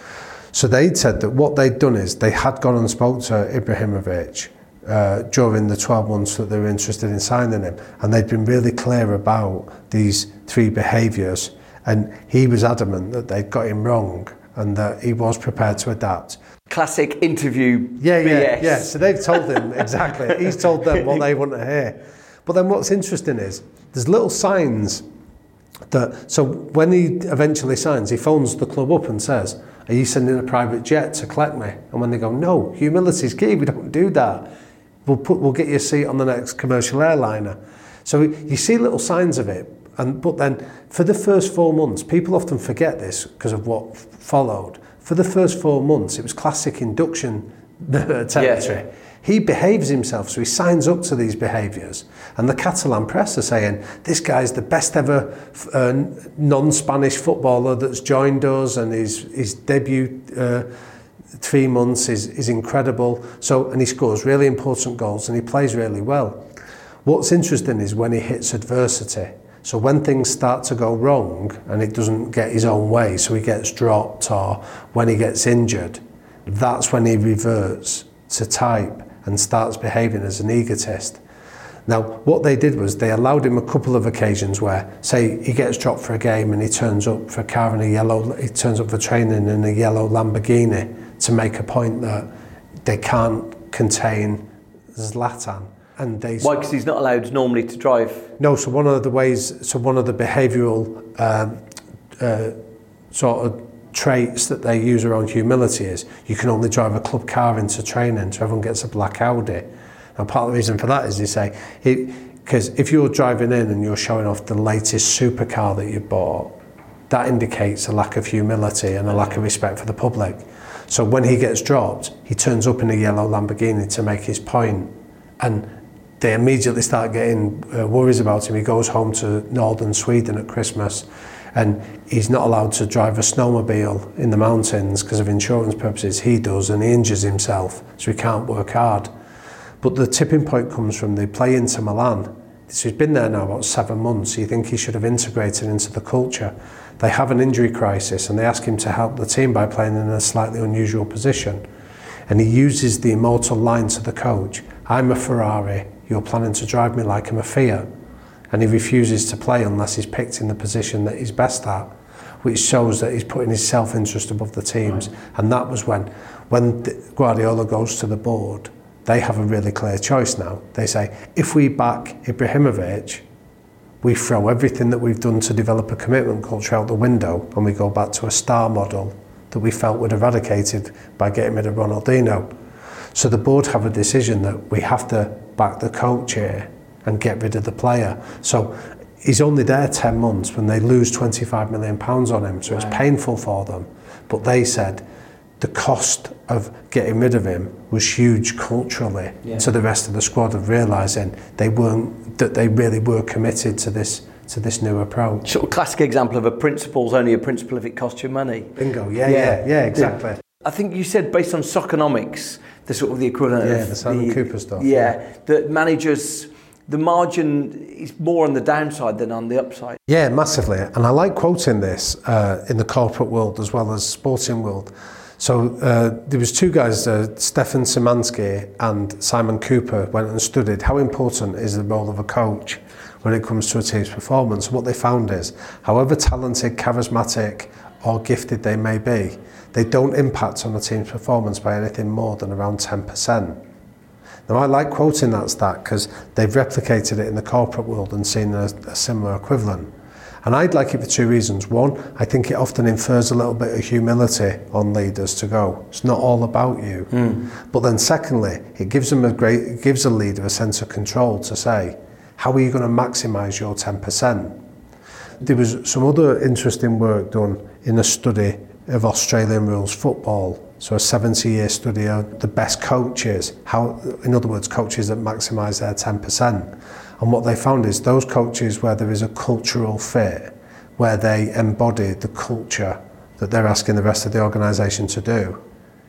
S7: So they'd said that what they'd done is they had gone and spoke to Ibrahimovic uh, during the twelve months that they were interested in signing him, and they'd been really clear about these three behaviours, and he was adamant that they'd got him wrong and that he was prepared to adapt.
S5: Classic interview
S7: yeah,
S5: B S.
S7: Yeah, yeah. So they've told him, exactly, he's told them what they want to hear. But then what's interesting is, there's little signs that, so when he eventually signs, he phones the club up and says, are you sending a private jet to collect me? And when they go, no, humility is key, we don't do that. We'll put, we'll get you a seat on the next commercial airliner. So you see little signs of it, and but then for the first four months, people often forget this because of what f- followed. For the first four months, it was classic induction territory. Yeah. He behaves himself, so he signs up to these behaviours. And the Catalan press are saying, this guy's the best ever uh, non-Spanish footballer that's joined us, and his, his debut uh, three months is, is incredible. So, and he scores really important goals and he plays really well. What's interesting is when he hits adversity. So when things start to go wrong and it doesn't get his own way, so he gets dropped or when he gets injured, that's when he reverts to type and starts behaving as an egotist. Now, what they did was they allowed him a couple of occasions where, say, he gets dropped for a game and he turns up for a car in a yellow, he turns up for training in a yellow Lamborghini to make a point that they can't contain Zlatan. And they
S5: Why? Because he's not allowed normally to drive.
S7: No, so one of the ways, so one of the behavioural um, uh, sort of traits that they use around humility is you can only drive a club car into training, so everyone gets a black Audi. And part of the reason for that is they say, because if you're driving in and you're showing off the latest supercar that you bought, that indicates a lack of humility and a lack of respect for the public. So when he gets dropped, he turns up in a yellow Lamborghini to make his point, and they immediately start getting uh, worries about him. He goes home to northern Sweden at Christmas, and he's not allowed to drive a snowmobile in the mountains because of insurance purposes. He does, and he injures himself, so he can't work hard. But the tipping point comes from they play Inter Milan. So he's been there now about seven months. You think he should have integrated into the culture. They have an injury crisis, and they ask him to help the team by playing in a slightly unusual position. And he uses the immortal line to the coach, I'm a Ferrari, you're planning to drive me like I'm a Fiat. And he refuses to play unless he's picked in the position that he's best at, which shows that he's putting his self-interest above the team's. Right. And that was when, when Guardiola goes to the board, they have a really clear choice now. They say, if we back Ibrahimovic, we throw everything that we've done to develop a commitment culture out the window, and we go back to a star model that we felt would eradicated by getting rid of Ronaldinho. So the board have a decision that we have to back the coach here and get rid of the player. So he's only there ten months when they lose twenty-five million pounds on him, so right. It's painful for them. But they said the cost of getting rid of him was huge culturally yeah. to the rest of the squad, of realising they weren't, that they really were committed to this to this new approach.
S5: Sort of classic example of a principle's only a principle if it costs you money.
S7: Bingo, yeah, yeah, yeah, yeah exactly.
S5: I think you said based on Soccernomics, the sort of the equivalent
S7: yeah,
S5: of
S7: the Simon Cooper stuff.
S5: Yeah, yeah, that managers, the margin is more on the downside than on the upside.
S7: Yeah, massively. And I like quoting this uh, in the corporate world as well as sporting world. So uh, there was two guys, uh, Stefan Szymanski and Simon Cooper, went and studied how important is the role of a coach when it comes to a team's performance. What they found is, however talented, charismatic or gifted they may be, they don't impact on a team's performance by anything more than around ten percent. Now I like quoting that stat because they've replicated it in the corporate world and seen a, a similar equivalent. And I'd like it for two reasons. One, I think it often infers a little bit of humility on leaders to go, it's not all about you. Mm. But then secondly, it gives them a great, it gives a leader a sense of control to say, how are you going to maximise your ten percent? There was some other interesting work done in a study of Australian rules football. So a seventy-year study of the best coaches, how, in other words, coaches that maximise their ten percent. And what they found is those coaches where there is a cultural fit, where they embody the culture that they're asking the rest of the organisation to do,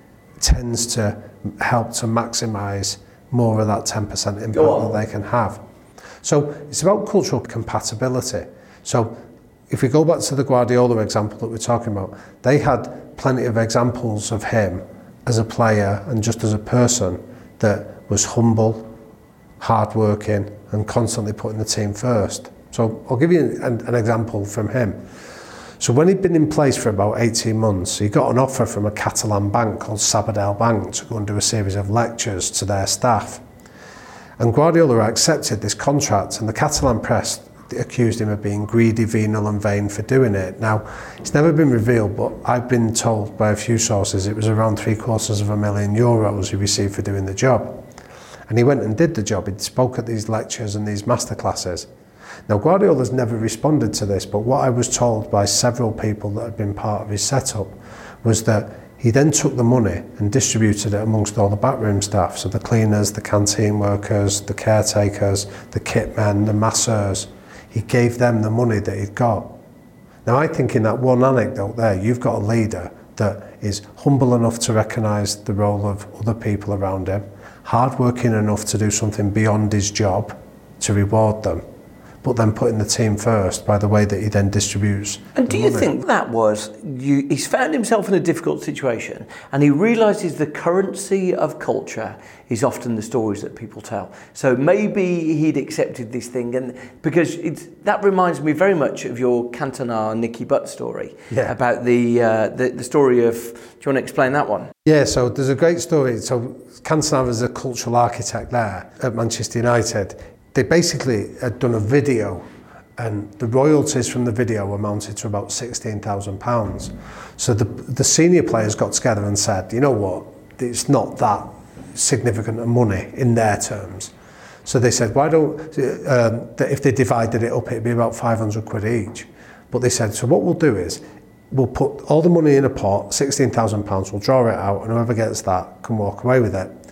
S7: tends to help to maximise more of that ten percent impact that they can have. So it's about cultural compatibility. So if we go back to the Guardiola example that we're talking about, they had plenty of examples of him as a player and just as a person that was humble, hard-working and constantly putting the team first. So I'll give you an, an example from him. So when he'd been in place for about eighteen months, he got an offer from a Catalan bank called Sabadell Bank to go and do a series of lectures to their staff. And Guardiola accepted this contract, and the Catalan press accused him of being greedy, venal and vain for doing it. Now, it's never been revealed, but I've been told by a few sources it was around three quarters of a million euros he received for doing the job. And he went and did the job. He spoke at these lectures and these masterclasses. Now, Guardiola's never responded to this, but what I was told by several people that had been part of his setup was that he then took the money and distributed it amongst all the backroom staff, so the cleaners, the canteen workers, the caretakers, the kit men, the masseurs. He gave them the money that he'd got. Now, I think in that one anecdote there, you've got a leader that is humble enough to recognise the role of other people around him, hard-working enough to do something beyond his job to reward them, but then putting the team first by the way that he then distributes.
S5: And do you
S7: money.
S5: think that was, you, he's found himself in a difficult situation and he realises the currency of culture is often the stories that people tell. So maybe he'd accepted this thing, and because it's, that reminds me very much of your Cantona Nicky Butt story,
S7: yeah.
S5: about the, uh, the the story of, do you want to explain that one?
S7: Yeah, so there's a great story. So Cantona was a cultural architect there at Manchester United. They basically had done a video, and the royalties from the video amounted to about sixteen thousand pounds. So the the senior players got together and said, you know what, it's not that significant of money in their terms. So they said, why don't, um, if they divided it up, it'd be about five hundred quid each. But they said, so what we'll do is, we'll put all the money in a pot, sixteen thousand pounds, we'll draw it out, and whoever gets that can walk away with it.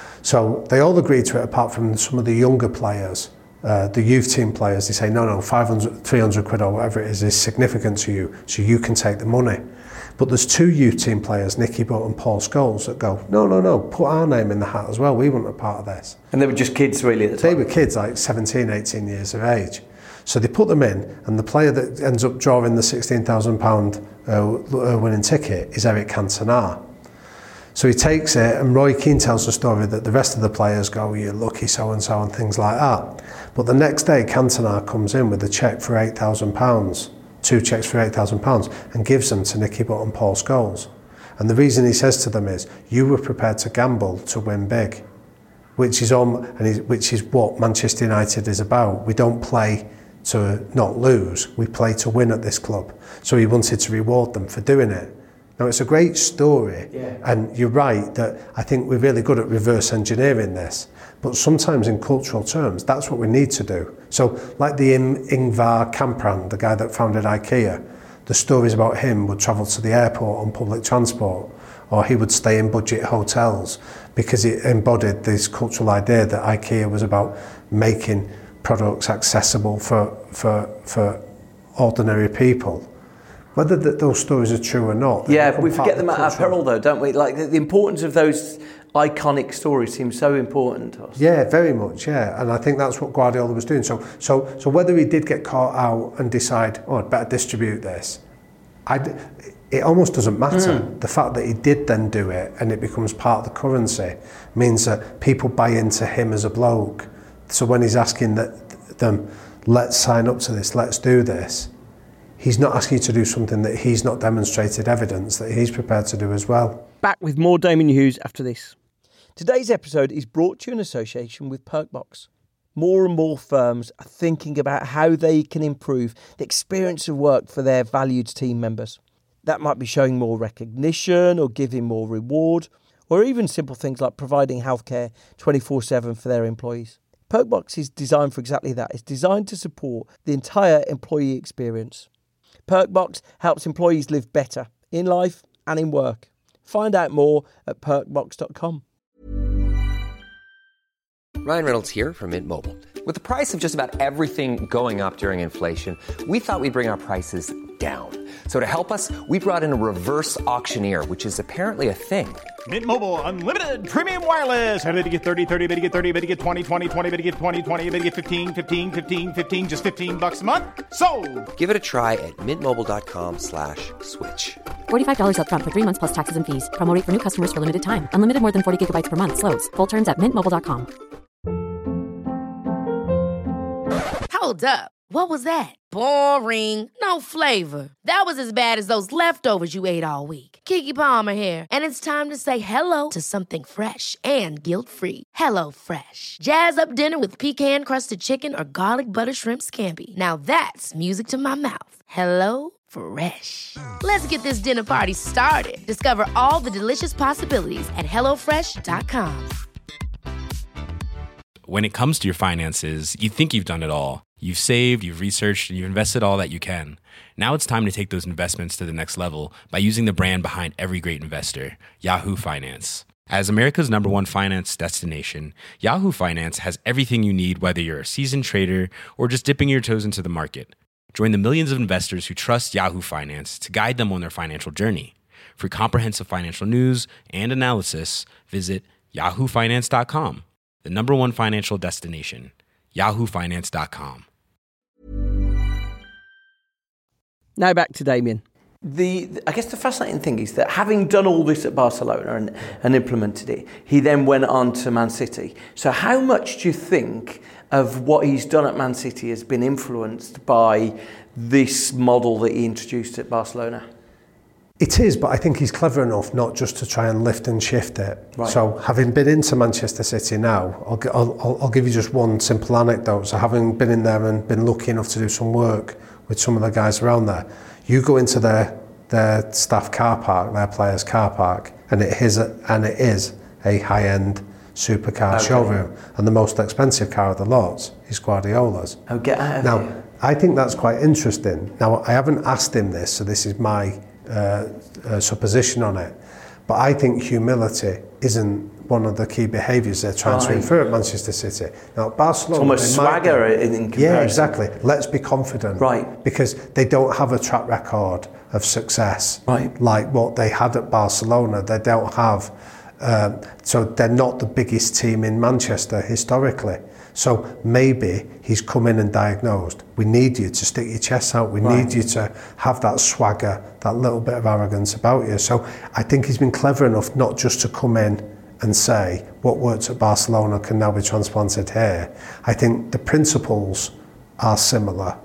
S7: So they all agreed to it, apart from some of the younger players, uh, the youth team players. They say, no, no, five hundred, three hundred quid or whatever it is, is significant to you, so you can take the money. But there's two youth team players, Nicky Butt and Paul Scholes, that go, no, no, no, put our name in the hat as well, we want a part of this.
S5: And they were just kids really at the time?
S7: They were kids, like seventeen, eighteen years of age. So they put them in, and the player that ends up drawing the sixteen thousand pounds uh, winning ticket is Eric Cantona. So he takes it, and Roy Keane tells the story that the rest of the players go, you're lucky so-and-so, and things like that. But the next day, Cantona comes in with a cheque for eight thousand pounds, two cheques for eight thousand pounds, and gives them to Nicky Butt and Paul Scholes. And the reason he says to them is, you were prepared to gamble to win big, which is, on, and is, which is what Manchester United is about. We don't play to not lose, we play to win at this club. So he wanted to reward them for doing it. Now, it's a great story, yeah. And you're right that I think we're really good at reverse engineering this, but sometimes in cultural terms, that's what we need to do. So, like the Ingvar Kamprad, the guy that founded IKEA, the stories about him would travel to the airport on public transport, or he would stay in budget hotels, because it embodied this cultural idea that IKEA was about making products accessible for, for, for ordinary people. Whether that those stories are true or not.
S5: Yeah, we forget them at our peril though, don't we? Like the, the importance of those iconic stories seems so important to us.
S7: Yeah, very much, yeah. And I think that's what Guardiola was doing. So so, so whether he did get caught out and decide, oh, I'd better distribute this, I'd, it almost doesn't matter. Mm. The fact that he did then do it and it becomes part of the currency means that people buy into him as a bloke. So when he's asking that, them, let's sign up to this, let's do this, he's not asking you to do something that he's not demonstrated evidence that he's prepared to do as well.
S6: Back with more Damien Hughes after this. Today's episode is brought to you in association with Perkbox. More and more firms are thinking about how they can improve the experience of work for their valued team members. That might be showing more recognition or giving more reward, or even simple things like providing healthcare twenty-four seven for their employees. Perkbox is designed for exactly that. It's designed to support the entire employee experience. Perkbox helps employees live better in life and in work. Find out more at perkbox dot com.
S2: Ryan Reynolds here from Mint Mobile. With the price of just about everything going up during inflation, we thought we'd bring our prices down. So to help us, we brought in a reverse auctioneer, which is apparently a thing.
S8: Mint Mobile Unlimited Premium Wireless. How to get thirty, thirty, how to get thirty, how to get twenty, twenty, twenty, how to get twenty, twenty, how to get fifteen, fifteen, fifteen, fifteen, just fifteen bucks a month? Sold!
S1: Give it a try at mintmobile.com slash switch.
S3: forty-five dollars up front for three months plus taxes and fees. Promo rate for new customers for limited time. Unlimited more than forty gigabytes per month. Slows full terms at mint mobile dot com.
S9: Hold up. What was that? Boring. No flavor. That was as bad as those leftovers you ate all week. Keke Palmer here, and it's time to say hello to something fresh and guilt-free. Hello Fresh. Jazz up dinner with pecan-crusted chicken or garlic butter shrimp scampi. Now that's music to my mouth. Hello Fresh. Let's get this dinner party started. Discover all the delicious possibilities at hello fresh dot com.
S10: When it comes to your finances, you think you've done it all. You've saved, you've researched, and you've invested all that you can. Now it's time to take those investments to the next level by using the brand behind every great investor, Yahoo Finance. As America's number one finance destination, Yahoo Finance has everything you need, whether you're a seasoned trader or just dipping your toes into the market. Join the millions of investors who trust Yahoo Finance to guide them on their financial journey. For comprehensive financial news and analysis, visit yahoo finance dot com, the number one financial destination, yahoo finance dot com.
S6: Now back to Damien.
S5: The, I guess the fascinating thing is that having done all this at Barcelona and, and implemented it, he then went on to Man City. So how much do you think of what he's done at Man City has been influenced by this model that he introduced at Barcelona?
S7: It is, but I think he's clever enough not just to try and lift and shift it.
S5: Right.
S7: So having been into Manchester City now, I'll, I'll, I'll give you just one simple anecdote. So having been in there and been lucky enough to do some work with some of the guys around there, you go into their their staff car park, their players' car park, and it is a, and it is a high-end supercar
S5: okay.
S7: showroom, and the most expensive car of the lot is Guardiola's.
S5: Oh, get out of
S7: now,
S5: here.
S7: I think that's quite interesting. Now, I haven't asked him this, so this is my uh, uh, supposition on it, but I think humility isn't one of the key behaviours they're trying right. to infer at Manchester City. Now, Barcelona...
S5: It's almost swagger in, in comparison.
S7: Yeah, exactly. Let's be confident.
S5: Right.
S7: Because they don't have a track record of success
S5: right.
S7: like what they had at Barcelona. They don't have... Um, so they're not the biggest team in Manchester historically. So maybe he's come in and diagnosed, we need you to stick your chest out, we right. need you to have that swagger, that little bit of arrogance about you. So I think he's been clever enough not just to come in and say what worked at Barcelona can now be transplanted here. I think the principles are similar,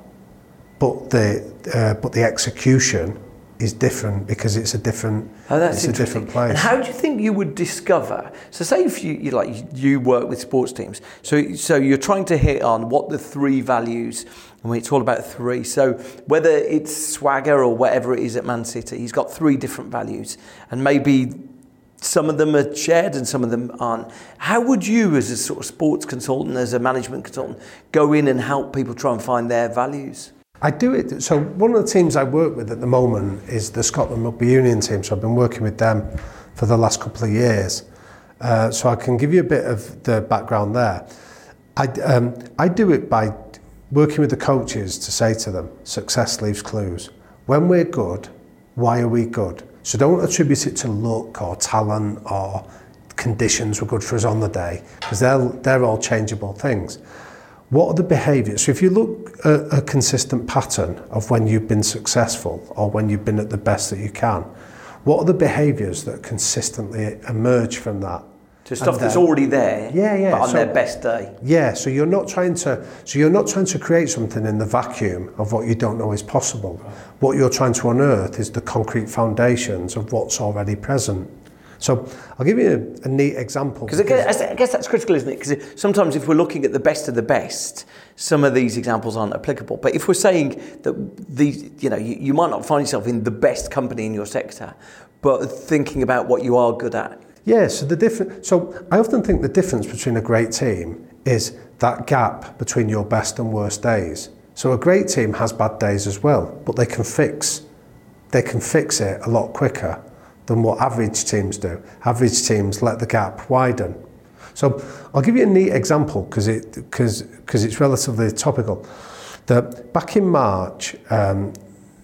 S7: but the uh, but the execution is different because it's a different
S5: oh, that's
S7: it's a different place.
S5: And how do you think you would discover? So say if you, you like you work with sports teams, so so you're trying to hit on what the three values. I mean, it's all about three. So whether it's swagger or whatever it is at Man City, he's got three different values, and maybe some of them are shared and some of them aren't. How would you, as a sort of sports consultant, as a management consultant, go in and help people try and find their values?
S7: I do it. So one of the teams I work with at the moment is the Scotland Rugby Union team. So I've been working with them for the last couple of years. Uh, so I can give you a bit of the background there. I, um, I do it by working with the coaches to say to them, success leaves clues. When we're good, why are we good? So don't attribute it to luck or talent or conditions were good for us on the day, because they're, they're all changeable things. What are the behaviours? So if you look at a consistent pattern of when you've been successful or when you've been at the best that you can, what are the behaviours that consistently emerge from that?
S5: So stuff that's already there,
S7: yeah, yeah.
S5: but on
S7: so,
S5: their best day.
S7: Yeah, so you're not trying to so you're not trying to create something in the vacuum of what you don't know is possible. Right. What you're trying to unearth is the concrete foundations of what's already present. So I'll give you a, a neat example.
S5: Because I guess, I guess that's critical, isn't it? Because sometimes if we're looking at the best of the best, some of these examples aren't applicable. But if we're saying that these, you know, you, you might not find yourself in the best company in your sector, but thinking about what you are good at.
S7: Yeah, so the different. So I often think the difference between a great team is that gap between your best and worst days. So a great team has bad days as well, but they can fix, they can fix it a lot quicker than what average teams do. Average teams let the gap widen. So I'll give you a neat example because it because because it's relatively topical. That back in March, um,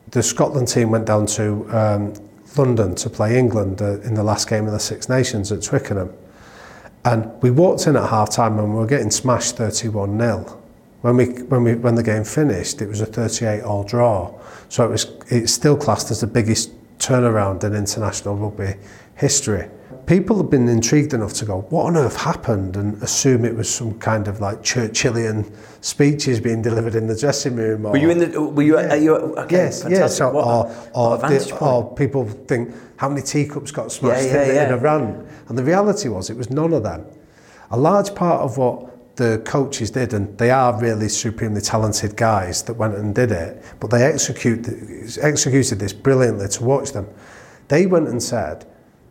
S7: the Scotland team went down to um, London to play England uh, in the last game of the Six Nations at Twickenham. And we walked in at half time and we were getting smashed thirty-one nil. When we when we when the game finished, it was a thirty-eight all draw. So it was it's still classed as the biggest turnaround in international rugby history. People have been intrigued enough to go, what on earth happened, and assume it was some kind of like Churchillian speeches being delivered in the dressing room. Or,
S5: were you in the? Were you?
S7: Yeah.
S5: Are you okay,
S7: yes,
S5: fantastic.
S7: yes. So,
S5: what,
S7: or or,
S5: what a vantage
S7: the,
S5: point.
S7: or people think how many teacups got smashed
S5: Yeah, yeah,
S7: in,
S5: yeah.
S7: in Iran, and the reality was it was none of them. A large part of what the coaches did, and they are really supremely talented guys that went and did it, but they execute executed this brilliantly to watch them. They went and said,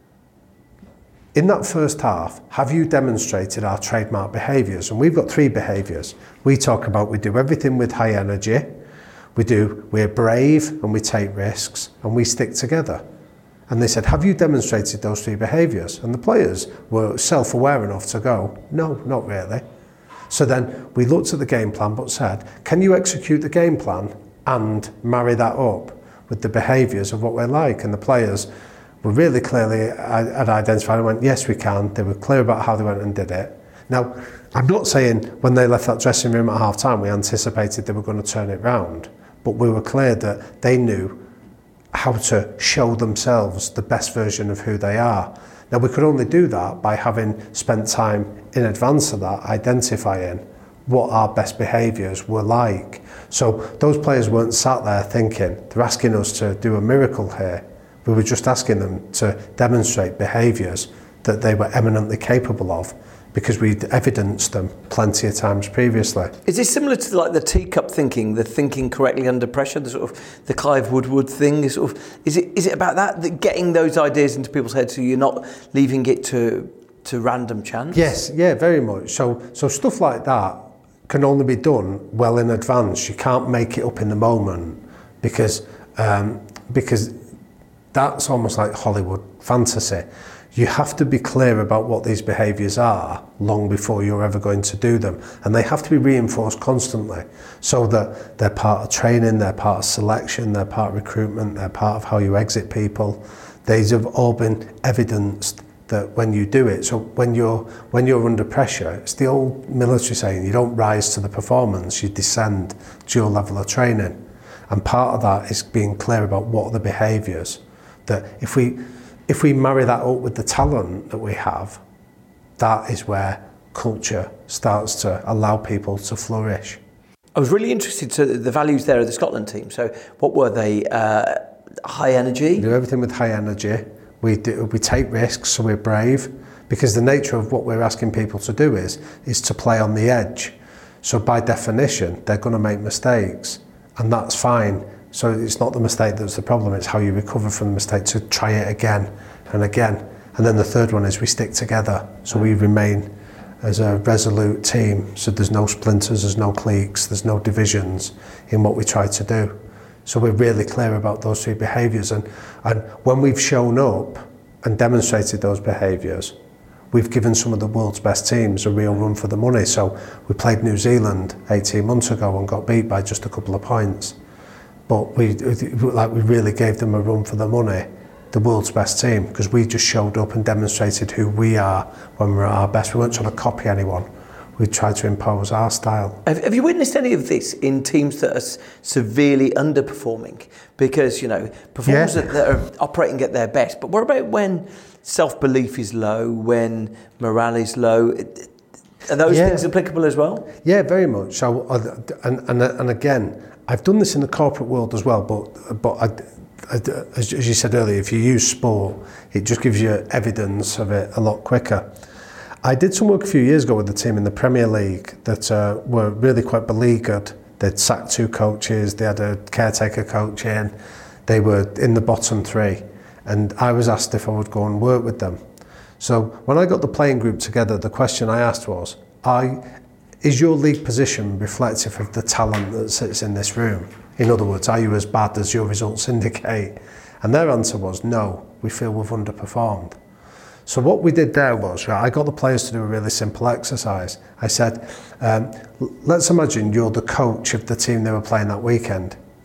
S7: in that first half, have you demonstrated our trademark behaviours? And we've got three behaviours. We talk about we do everything with high energy, we do, we're brave and we take risks and we stick together. And they said, have you demonstrated those three behaviours? And the players were self-aware enough to go, no, not really. So then we looked at the game plan but said, can you execute the game plan and marry that up with the behaviours of what we're like? And the players were really clearly had identified and went, yes, we can. They were clear about how they went and did it. Now, I'm not saying when they left that dressing room at half time, we anticipated they were going to turn it round, but we were clear that they knew how to show themselves the best version of who they are. Now, we could only do that by having spent time in advance of that, identifying what our best behaviours were like. So those players weren't sat there thinking, they're asking us to do a miracle here. We were just asking them to demonstrate behaviours that they were eminently capable of because we'd evidenced them plenty of times previously.
S5: Is this similar to like the teacup thinking, the thinking correctly under pressure, the sort of the Clive Woodward thing? Is sort of is it is it about that, that getting those ideas into people's heads so you're not leaving it to to random chance?
S7: Yes, yeah, very much. So so stuff like that can only be done well in advance. You can't make it up in the moment because um, because that's almost like Hollywood fantasy. You have to be clear about what these behaviours are long before you're ever going to do them. And they have to be reinforced constantly so that they're part of training, they're part of selection, they're part of recruitment, they're part of how you exit people. These have all been evidenced that when you do it, so when you're when you're under pressure, it's the old military saying, you don't rise to the performance, you descend to your level of training. And part of that is being clear about what are the behaviours. That if we if we marry that up with the talent that we have, that is where culture starts to allow people to flourish.
S5: I was really interested to the values there of the Scotland team. So what were they? Uh, high energy?
S7: We do everything with high energy. We do, we take risks, so we're brave, because the nature of what we're asking people to do is is to play on the edge. So by definition, they're going to make mistakes, and that's fine. So it's not the mistake that's the problem, it's how you recover from the mistake to try it again and again. And then the third one is we stick together, so we remain as a resolute team, so there's no splinters, there's no cliques, there's no divisions in what we try to do. So we're really clear about those three behaviours, and, and when we've shown up and demonstrated those behaviours, we've given some of the world's best teams a real run for the money. So we played New Zealand eighteen months ago and got beat by just a couple of points. But we like we really gave them a run for the money, the world's best team, because we just showed up and demonstrated who we are when we're at our best. We weren't trying to copy anyone. We tried to impose our style.
S5: Have, have you witnessed any of this in teams that are severely underperforming? Because, you know, performers yeah. that are operating at their best. But what about when self-belief is low, when morale is low? Are those
S7: yeah.
S5: things applicable as well?
S7: Yeah, very much. So, and and and again, I've done this in the corporate world as well. But but I, I, as you said earlier, if you use sport, it just gives you evidence of it a lot quicker. I did some work a few years ago with the team in the Premier League that uh, were really quite beleaguered. They'd sacked two coaches, they had a caretaker coach in, they were in the bottom three, and I was asked if I would go and work with them. So when I got the playing group together, the question I asked was, I, is your league position reflective of the talent that sits in this room? In other words, are you as bad as your results indicate? And their answer was, no, we feel we've underperformed. So what we did there was, right, I got the players to do a really simple exercise. I said, um, let's imagine you're the coach of the team they were playing that weekend.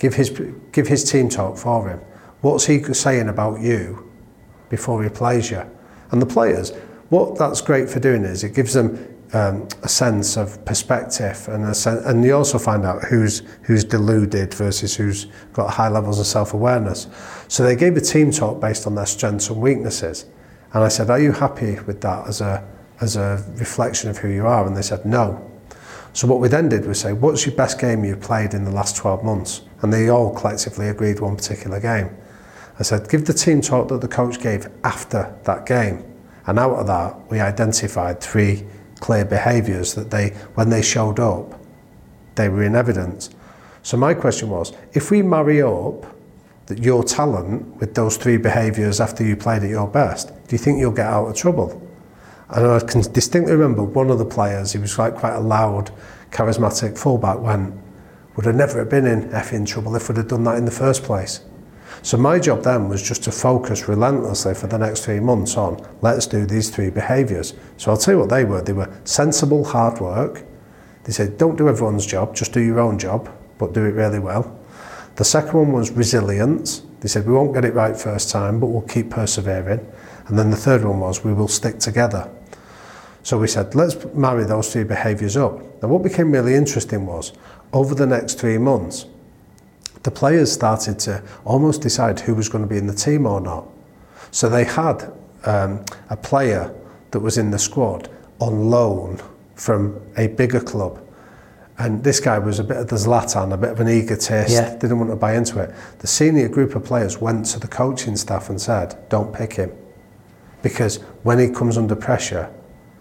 S7: give his give his team talk for him. What's he saying about you before he plays you? And the players, what that's great for doing is it gives them um, a sense of perspective, and a sen- and you also find out who's who's deluded versus who's got high levels of self-awareness. So they gave a team talk based on their strengths and weaknesses. And I said, are you happy with that as a as a reflection of who you are? And they said, no. So what we then did was say, what's your best game you've played in the last twelve months? And they all collectively agreed one particular game. I said, give the team talk that the coach gave after that game. And out of that, we identified three clear behaviours that they, when they showed up, they were in evidence. So my question was, if we marry up that your talent with those three behaviours after you played at your best, do you think you'll get out of trouble? And I can distinctly remember one of the players, he was like quite a loud, charismatic fullback, went, would have never have been in effing trouble if we'd have done that in the first place. So my job then was just to focus relentlessly for the next three months on, let's do these three behaviours. So I'll tell you what they were. They were sensible hard work. They said, don't do everyone's job, just do your own job, but do it really well. The second one was resilience. They said, we won't get it right first time, but we'll keep persevering. And then the third one was, we will stick together. So we said, let's marry those three behaviours up. Now what became really interesting was, over the next three months, the players started to almost decide who was going to be in the team or not. So they had um, a player that was in the squad on loan from a bigger club. And this guy was a bit of the Zlatan, a bit of an egotist, yeah. didn't want to buy into it. The senior group of players went to the coaching staff and said, don't pick him. Because when he comes under pressure,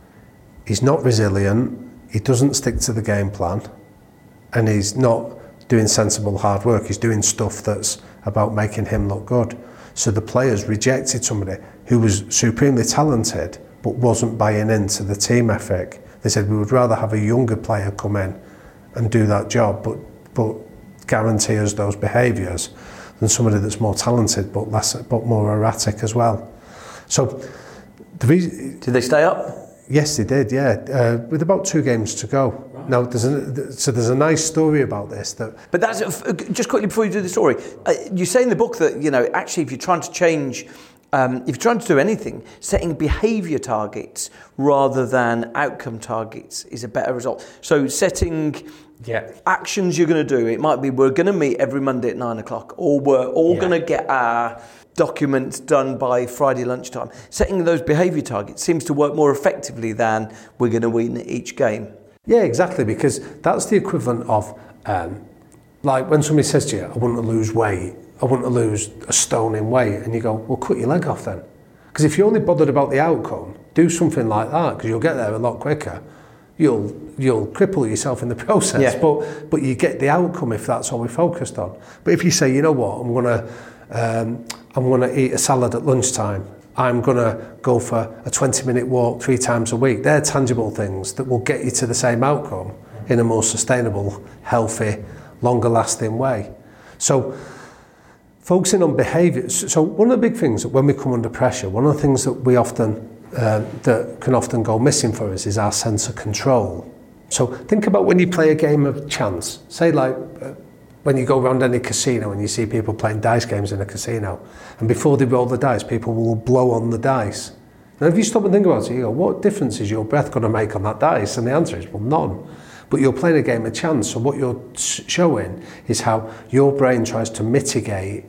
S7: he's not resilient, he doesn't stick to the game plan, and he's not doing sensible hard work. He's doing stuff that's about making him look good. So the players rejected somebody who was supremely talented but wasn't buying into the team ethic. They said, we would rather have a younger player come in and do that job but but guarantee us those behaviours than somebody that's more talented but less but more erratic as well. So the reason,
S5: did they stay up?
S7: Yes, they did, yeah, uh, with about two games to go. Right. Now, there's a, so there's a nice story about this. That,
S5: but that's, just quickly before you do the story, uh, you say in the book that, you know, actually if you're trying to change, um, if you're trying to do anything, setting behaviour targets rather than outcome targets is a better result. So setting yeah. actions you're going to do, it might be we're going to meet every Monday at nine o'clock, or we're all yeah. going to get our documents done by Friday lunchtime. Setting those behaviour targets seems to work more effectively than we're going to win each game.
S7: Yeah, exactly, because that's the equivalent of, um, like when somebody says to you, I want to lose weight, I want to lose a stone in weight, and you go, well, cut your leg off then. Because if you're only bothered about the outcome, do something like that, because you'll get there a lot quicker. You'll you'll cripple yourself in the process, yeah. but but you get the outcome if that's all we're focused on. But if you say, you know what, I'm going to um, I'm going to eat a salad at lunchtime, I'm going to go for a twenty minute walk three times a week. They're tangible things that will get you to the same outcome in a more sustainable, healthy, longer lasting way. So focusing on behaviour. So one of the big things that when we come under pressure, one of the things that we often, uh, that can often go missing for us is our sense of control. So think about when you play a game of chance, say like, uh, when you go around any casino and you see people playing dice games in a casino, and before they roll the dice, people will blow on the dice. Now if you stop and think about it, you go, what difference is your breath going to make on that dice? And the answer is, well, none. But you're playing a game of chance, so what you're showing is how your brain tries to mitigate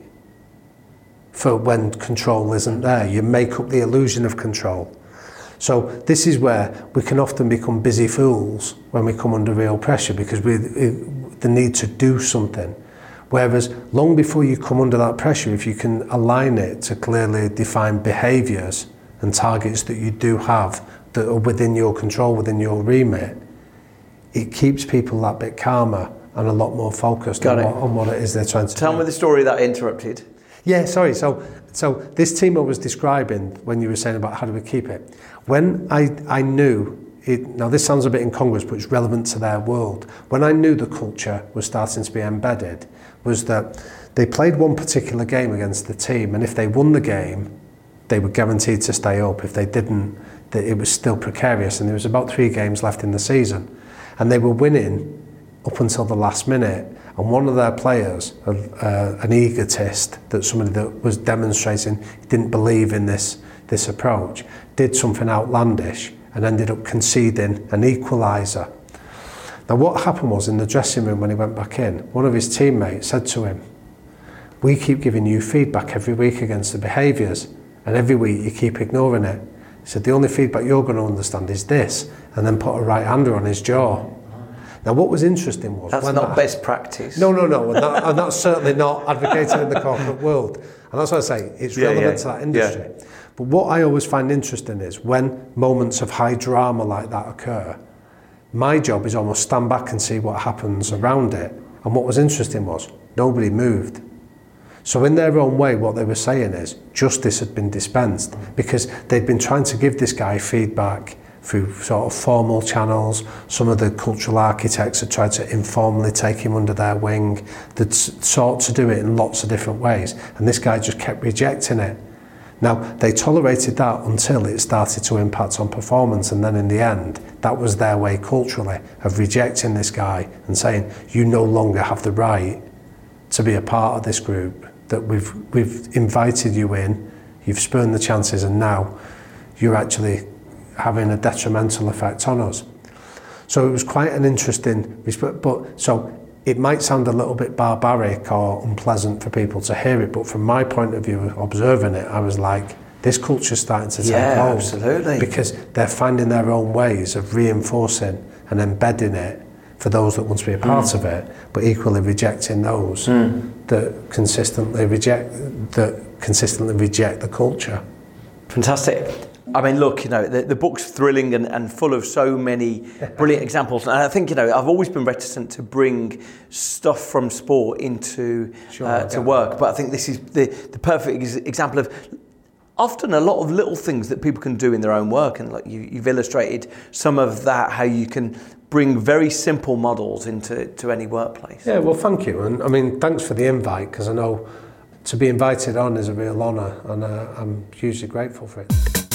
S7: for when control isn't there. You make up the illusion of control. So this is where we can often become busy fools when we come under real pressure, because we the need to do something. Whereas long before you come under that pressure, if you can align it to clearly define behaviours and targets that you do have that are within your control, within your remit, it keeps people that bit calmer and a lot more focused on what, on what it is they're trying to
S5: Tell
S7: do.
S5: me the story that I interrupted.
S7: Yeah, sorry. So, so this team I was describing when you were saying about how do we keep it. When I, I knew, it, now this sounds a bit incongruous, but it's relevant to their world. When I knew the culture was starting to be embedded, was that they played one particular game against the team, and if they won the game, they were guaranteed to stay up. If they didn't, it was still precarious, and there was about three games left in the season. And they were winning up until the last minute, and one of their players, uh, an egotist, that somebody that was demonstrating didn't believe in this this approach, did something outlandish and ended up conceding an equaliser. Now what happened was, in the dressing room when he went back in, one of his teammates said to him, "We keep giving you feedback every week against the behaviours, and every week you keep ignoring it." He said, "The only feedback you're going to understand is this," and then put a right hander on his jaw. Now what was interesting was...
S5: That's
S7: when
S5: not
S7: that,
S5: best practice.
S7: No, no, no, and, that, and that's certainly not advocated in the corporate world. And that's what I say, it's
S5: Yeah,
S7: relevant
S5: yeah,
S7: to that industry.
S5: yeah.
S7: But what I always find interesting is when moments of high drama like that occur, my job is almost stand back and see what happens around it. And what was interesting was nobody moved. So in their own way, what they were saying is justice had been dispensed, because they'd been trying to give this guy feedback through sort of formal channels. Some of the cultural architects had tried to informally take him under their wing. They'd sought to do it in lots of different ways, and this guy just kept rejecting it. Now, they tolerated that until it started to impact on performance, and then in the end, that was their way culturally of rejecting this guy and saying, you no longer have the right to be a part of this group, that we've, we've invited you in, you've spurned the chances, and now you're actually having a detrimental effect on us. So it was quite an interesting, but so it might sound a little bit barbaric or unpleasant for people to hear it, but from my point of view, observing it, I was like, this culture's starting to take
S5: yeah,
S7: hold.
S5: Absolutely.
S7: Because they're finding their own ways of reinforcing and embedding it for those that want to be a part mm. of it, but equally rejecting those mm. that consistently reject that consistently reject the culture.
S5: Fantastic. I mean, look, you know, the, the book's thrilling and, and full of so many brilliant examples. And I think, you know, I've always been reticent to bring stuff from sport into
S7: sure,
S5: uh, to work. But I think this is the, the perfect ex- example of often a lot of little things that people can do in their own work. And like you, you've illustrated some of that, how you can bring very simple models into to any workplace.
S7: Yeah, well, thank you. And I mean, thanks for the invite, because I know to be invited on is a real honour, and uh, I'm hugely grateful for it.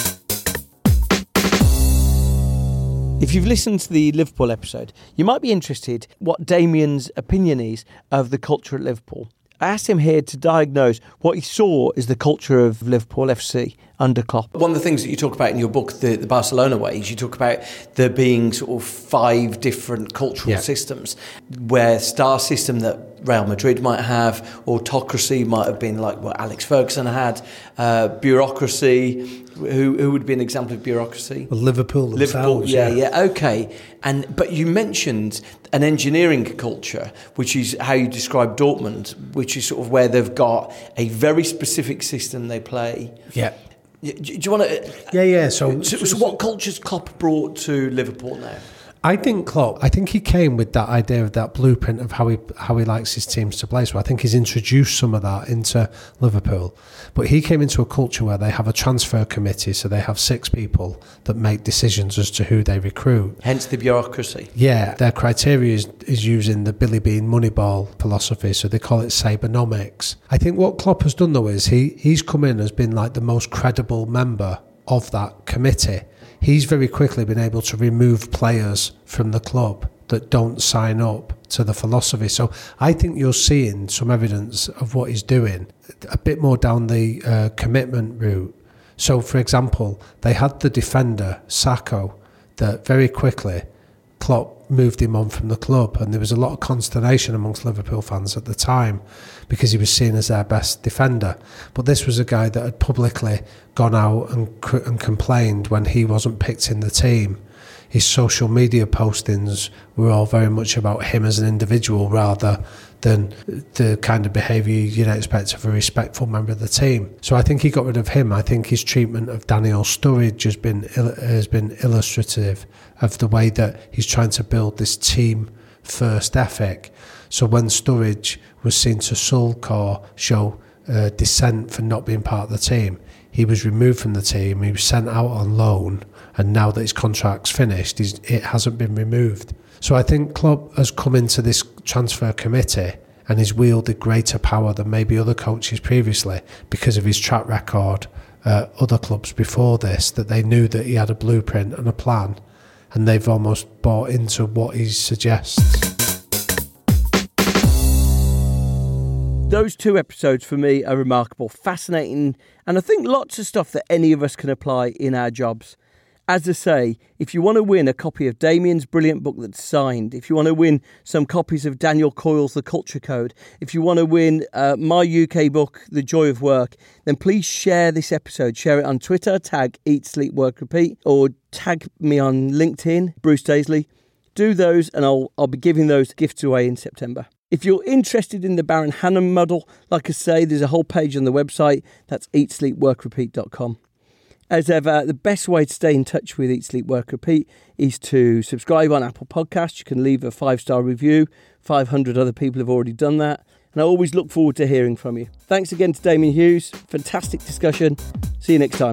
S6: If you've listened to the Liverpool episode, you might be interested what Damien's opinion is of the culture at Liverpool. I asked him here to diagnose what he saw as the culture of Liverpool F C under Klopp.
S5: One of the things that you talk about in your book, the, the Barcelona way, is you talk about there being sort of five different cultural yeah. systems, where star system that Real Madrid might have, autocracy might have been like what Alex Ferguson had, uh, bureaucracy. Who, who would be an example of bureaucracy?
S7: Well, Liverpool themselves.
S5: Liverpool, yeah, yeah, yeah, okay. And but you mentioned an engineering culture, which is how you describe Dortmund, which is sort of where they've got a very specific system they play.
S7: Yeah.
S5: Do, do you want to?
S7: Yeah, yeah. So,
S5: so, so what culture's Klopp brought to Liverpool now?
S7: I think Klopp, I think he came with that idea of that blueprint of how he how he likes his teams to play. So I think he's introduced some of that into Liverpool. But he came into a culture where they have a transfer committee, so they have six people that make decisions as to who they recruit.
S5: Hence the bureaucracy.
S7: Yeah, their criteria is, is using the Billy Bean Moneyball philosophy, so they call it Sabernomics. I think what Klopp has done though is he he's come in as been like the most credible member of that committee. He's very quickly been able to remove players from the club that don't sign up to the philosophy. So I think you're seeing some evidence of what he's doing a bit more down the uh, commitment route. So, for example, they had the defender, Sakho, that very quickly Klopp moved him on from the club, and there was a lot of consternation amongst Liverpool fans at the time because he was seen as their best defender. But this was a guy that had publicly gone out and, and complained when he wasn't picked in the team. His social media postings were all very much about him as an individual rather than the kind of behaviour you'd expect of a respectful member of the team. So I think he got rid of him. I think his treatment of Daniel Sturridge has been has been illustrative of the way that he's trying to build this team first ethic. So when Sturridge was seen to sulk or show uh, dissent for not being part of the team, he was removed from the team, he was sent out on loan, and now that his contract's finished, he's, it hasn't been removed. So I think Klopp has come into this transfer committee and he's wielded greater power than maybe other coaches previously because of his track record at other clubs before this, that they knew that he had a blueprint and a plan, and they've almost bought into what he suggests.
S6: Those two episodes for me are remarkable, fascinating, and I think lots of stuff that any of us can apply in our jobs. As I say, if you want to win a copy of Damien's brilliant book that's signed, if you want to win some copies of Daniel Coyle's The Culture Code, if you want to win uh, my U K book, The Joy of Work, then please share this episode. Share it on Twitter, tag Eat, Sleep, Work, Repeat, or tag me on LinkedIn, Bruce Daisley. Do those and I'll, I'll be giving those gifts away in September. If you're interested in the Baron Hannon model, like I say, there's a whole page on the website. That's eat sleep work repeat dot com. As ever, the best way to stay in touch with Eat, Sleep, Work, Repeat is to subscribe on Apple Podcasts. You can leave a five-star review. five hundred other people have already done that. And I always look forward to hearing from you. Thanks again to Damien Hughes. Fantastic discussion. See you next time.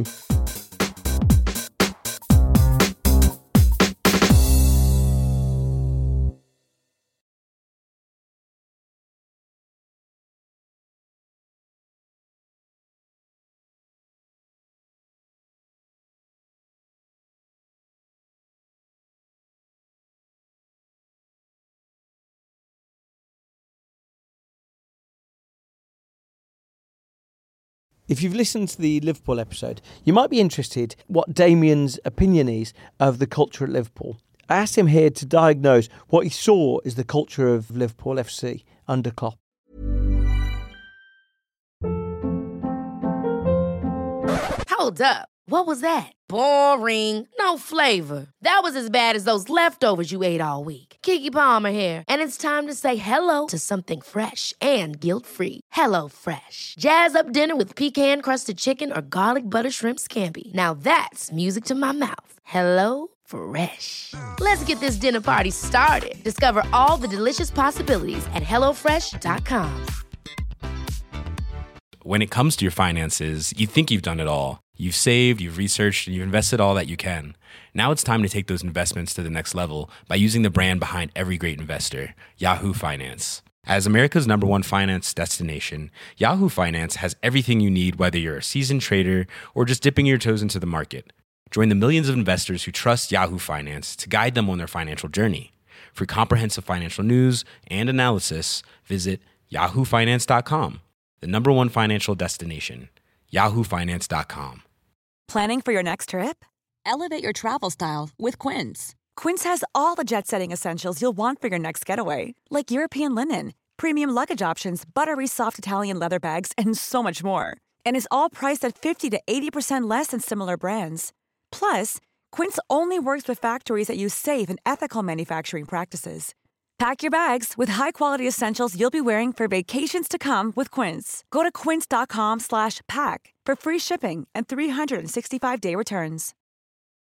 S6: If you've listened to the Liverpool episode, you might be interested what Damien's opinion is of the culture at Liverpool. I asked him here to diagnose what he saw as the culture of Liverpool F C under Klopp.
S9: Hold up. What was that? Boring. No flavor. That was as bad as those leftovers you ate all week. Keke Palmer here, and it's time to say hello to something fresh and guilt-free. Hello Fresh. Jazz up dinner with pecan-crusted chicken or garlic butter shrimp scampi. Now that's music to my mouth. Hello Fresh. Let's get this dinner party started. Discover all the delicious possibilities at hello fresh dot com.
S10: When it comes to your finances, you think you've done it all. You've saved, you've researched, and you've invested all that you can. Now it's time to take those investments to the next level by using the brand behind every great investor, Yahoo Finance. As America's number one finance destination, Yahoo Finance has everything you need, whether you're a seasoned trader or just dipping your toes into the market. Join the millions of investors who trust Yahoo Finance to guide them on their financial journey. For comprehensive financial news and analysis, visit yahoo finance dot com, the number one financial destination, yahoo finance dot com.
S11: Planning for your next trip? Elevate your travel style with Quince. Quince has all the jet-setting essentials you'll want for your next getaway, like European linen, premium luggage options, buttery soft Italian leather bags, and so much more. And is all priced at fifty to eighty percent less than similar brands. Plus, Quince only works with factories that use safe and ethical manufacturing practices. Pack your bags with high-quality essentials you'll be wearing for vacations to come with Quince. Go to quince dot com slash pack for free shipping and three sixty-five day returns.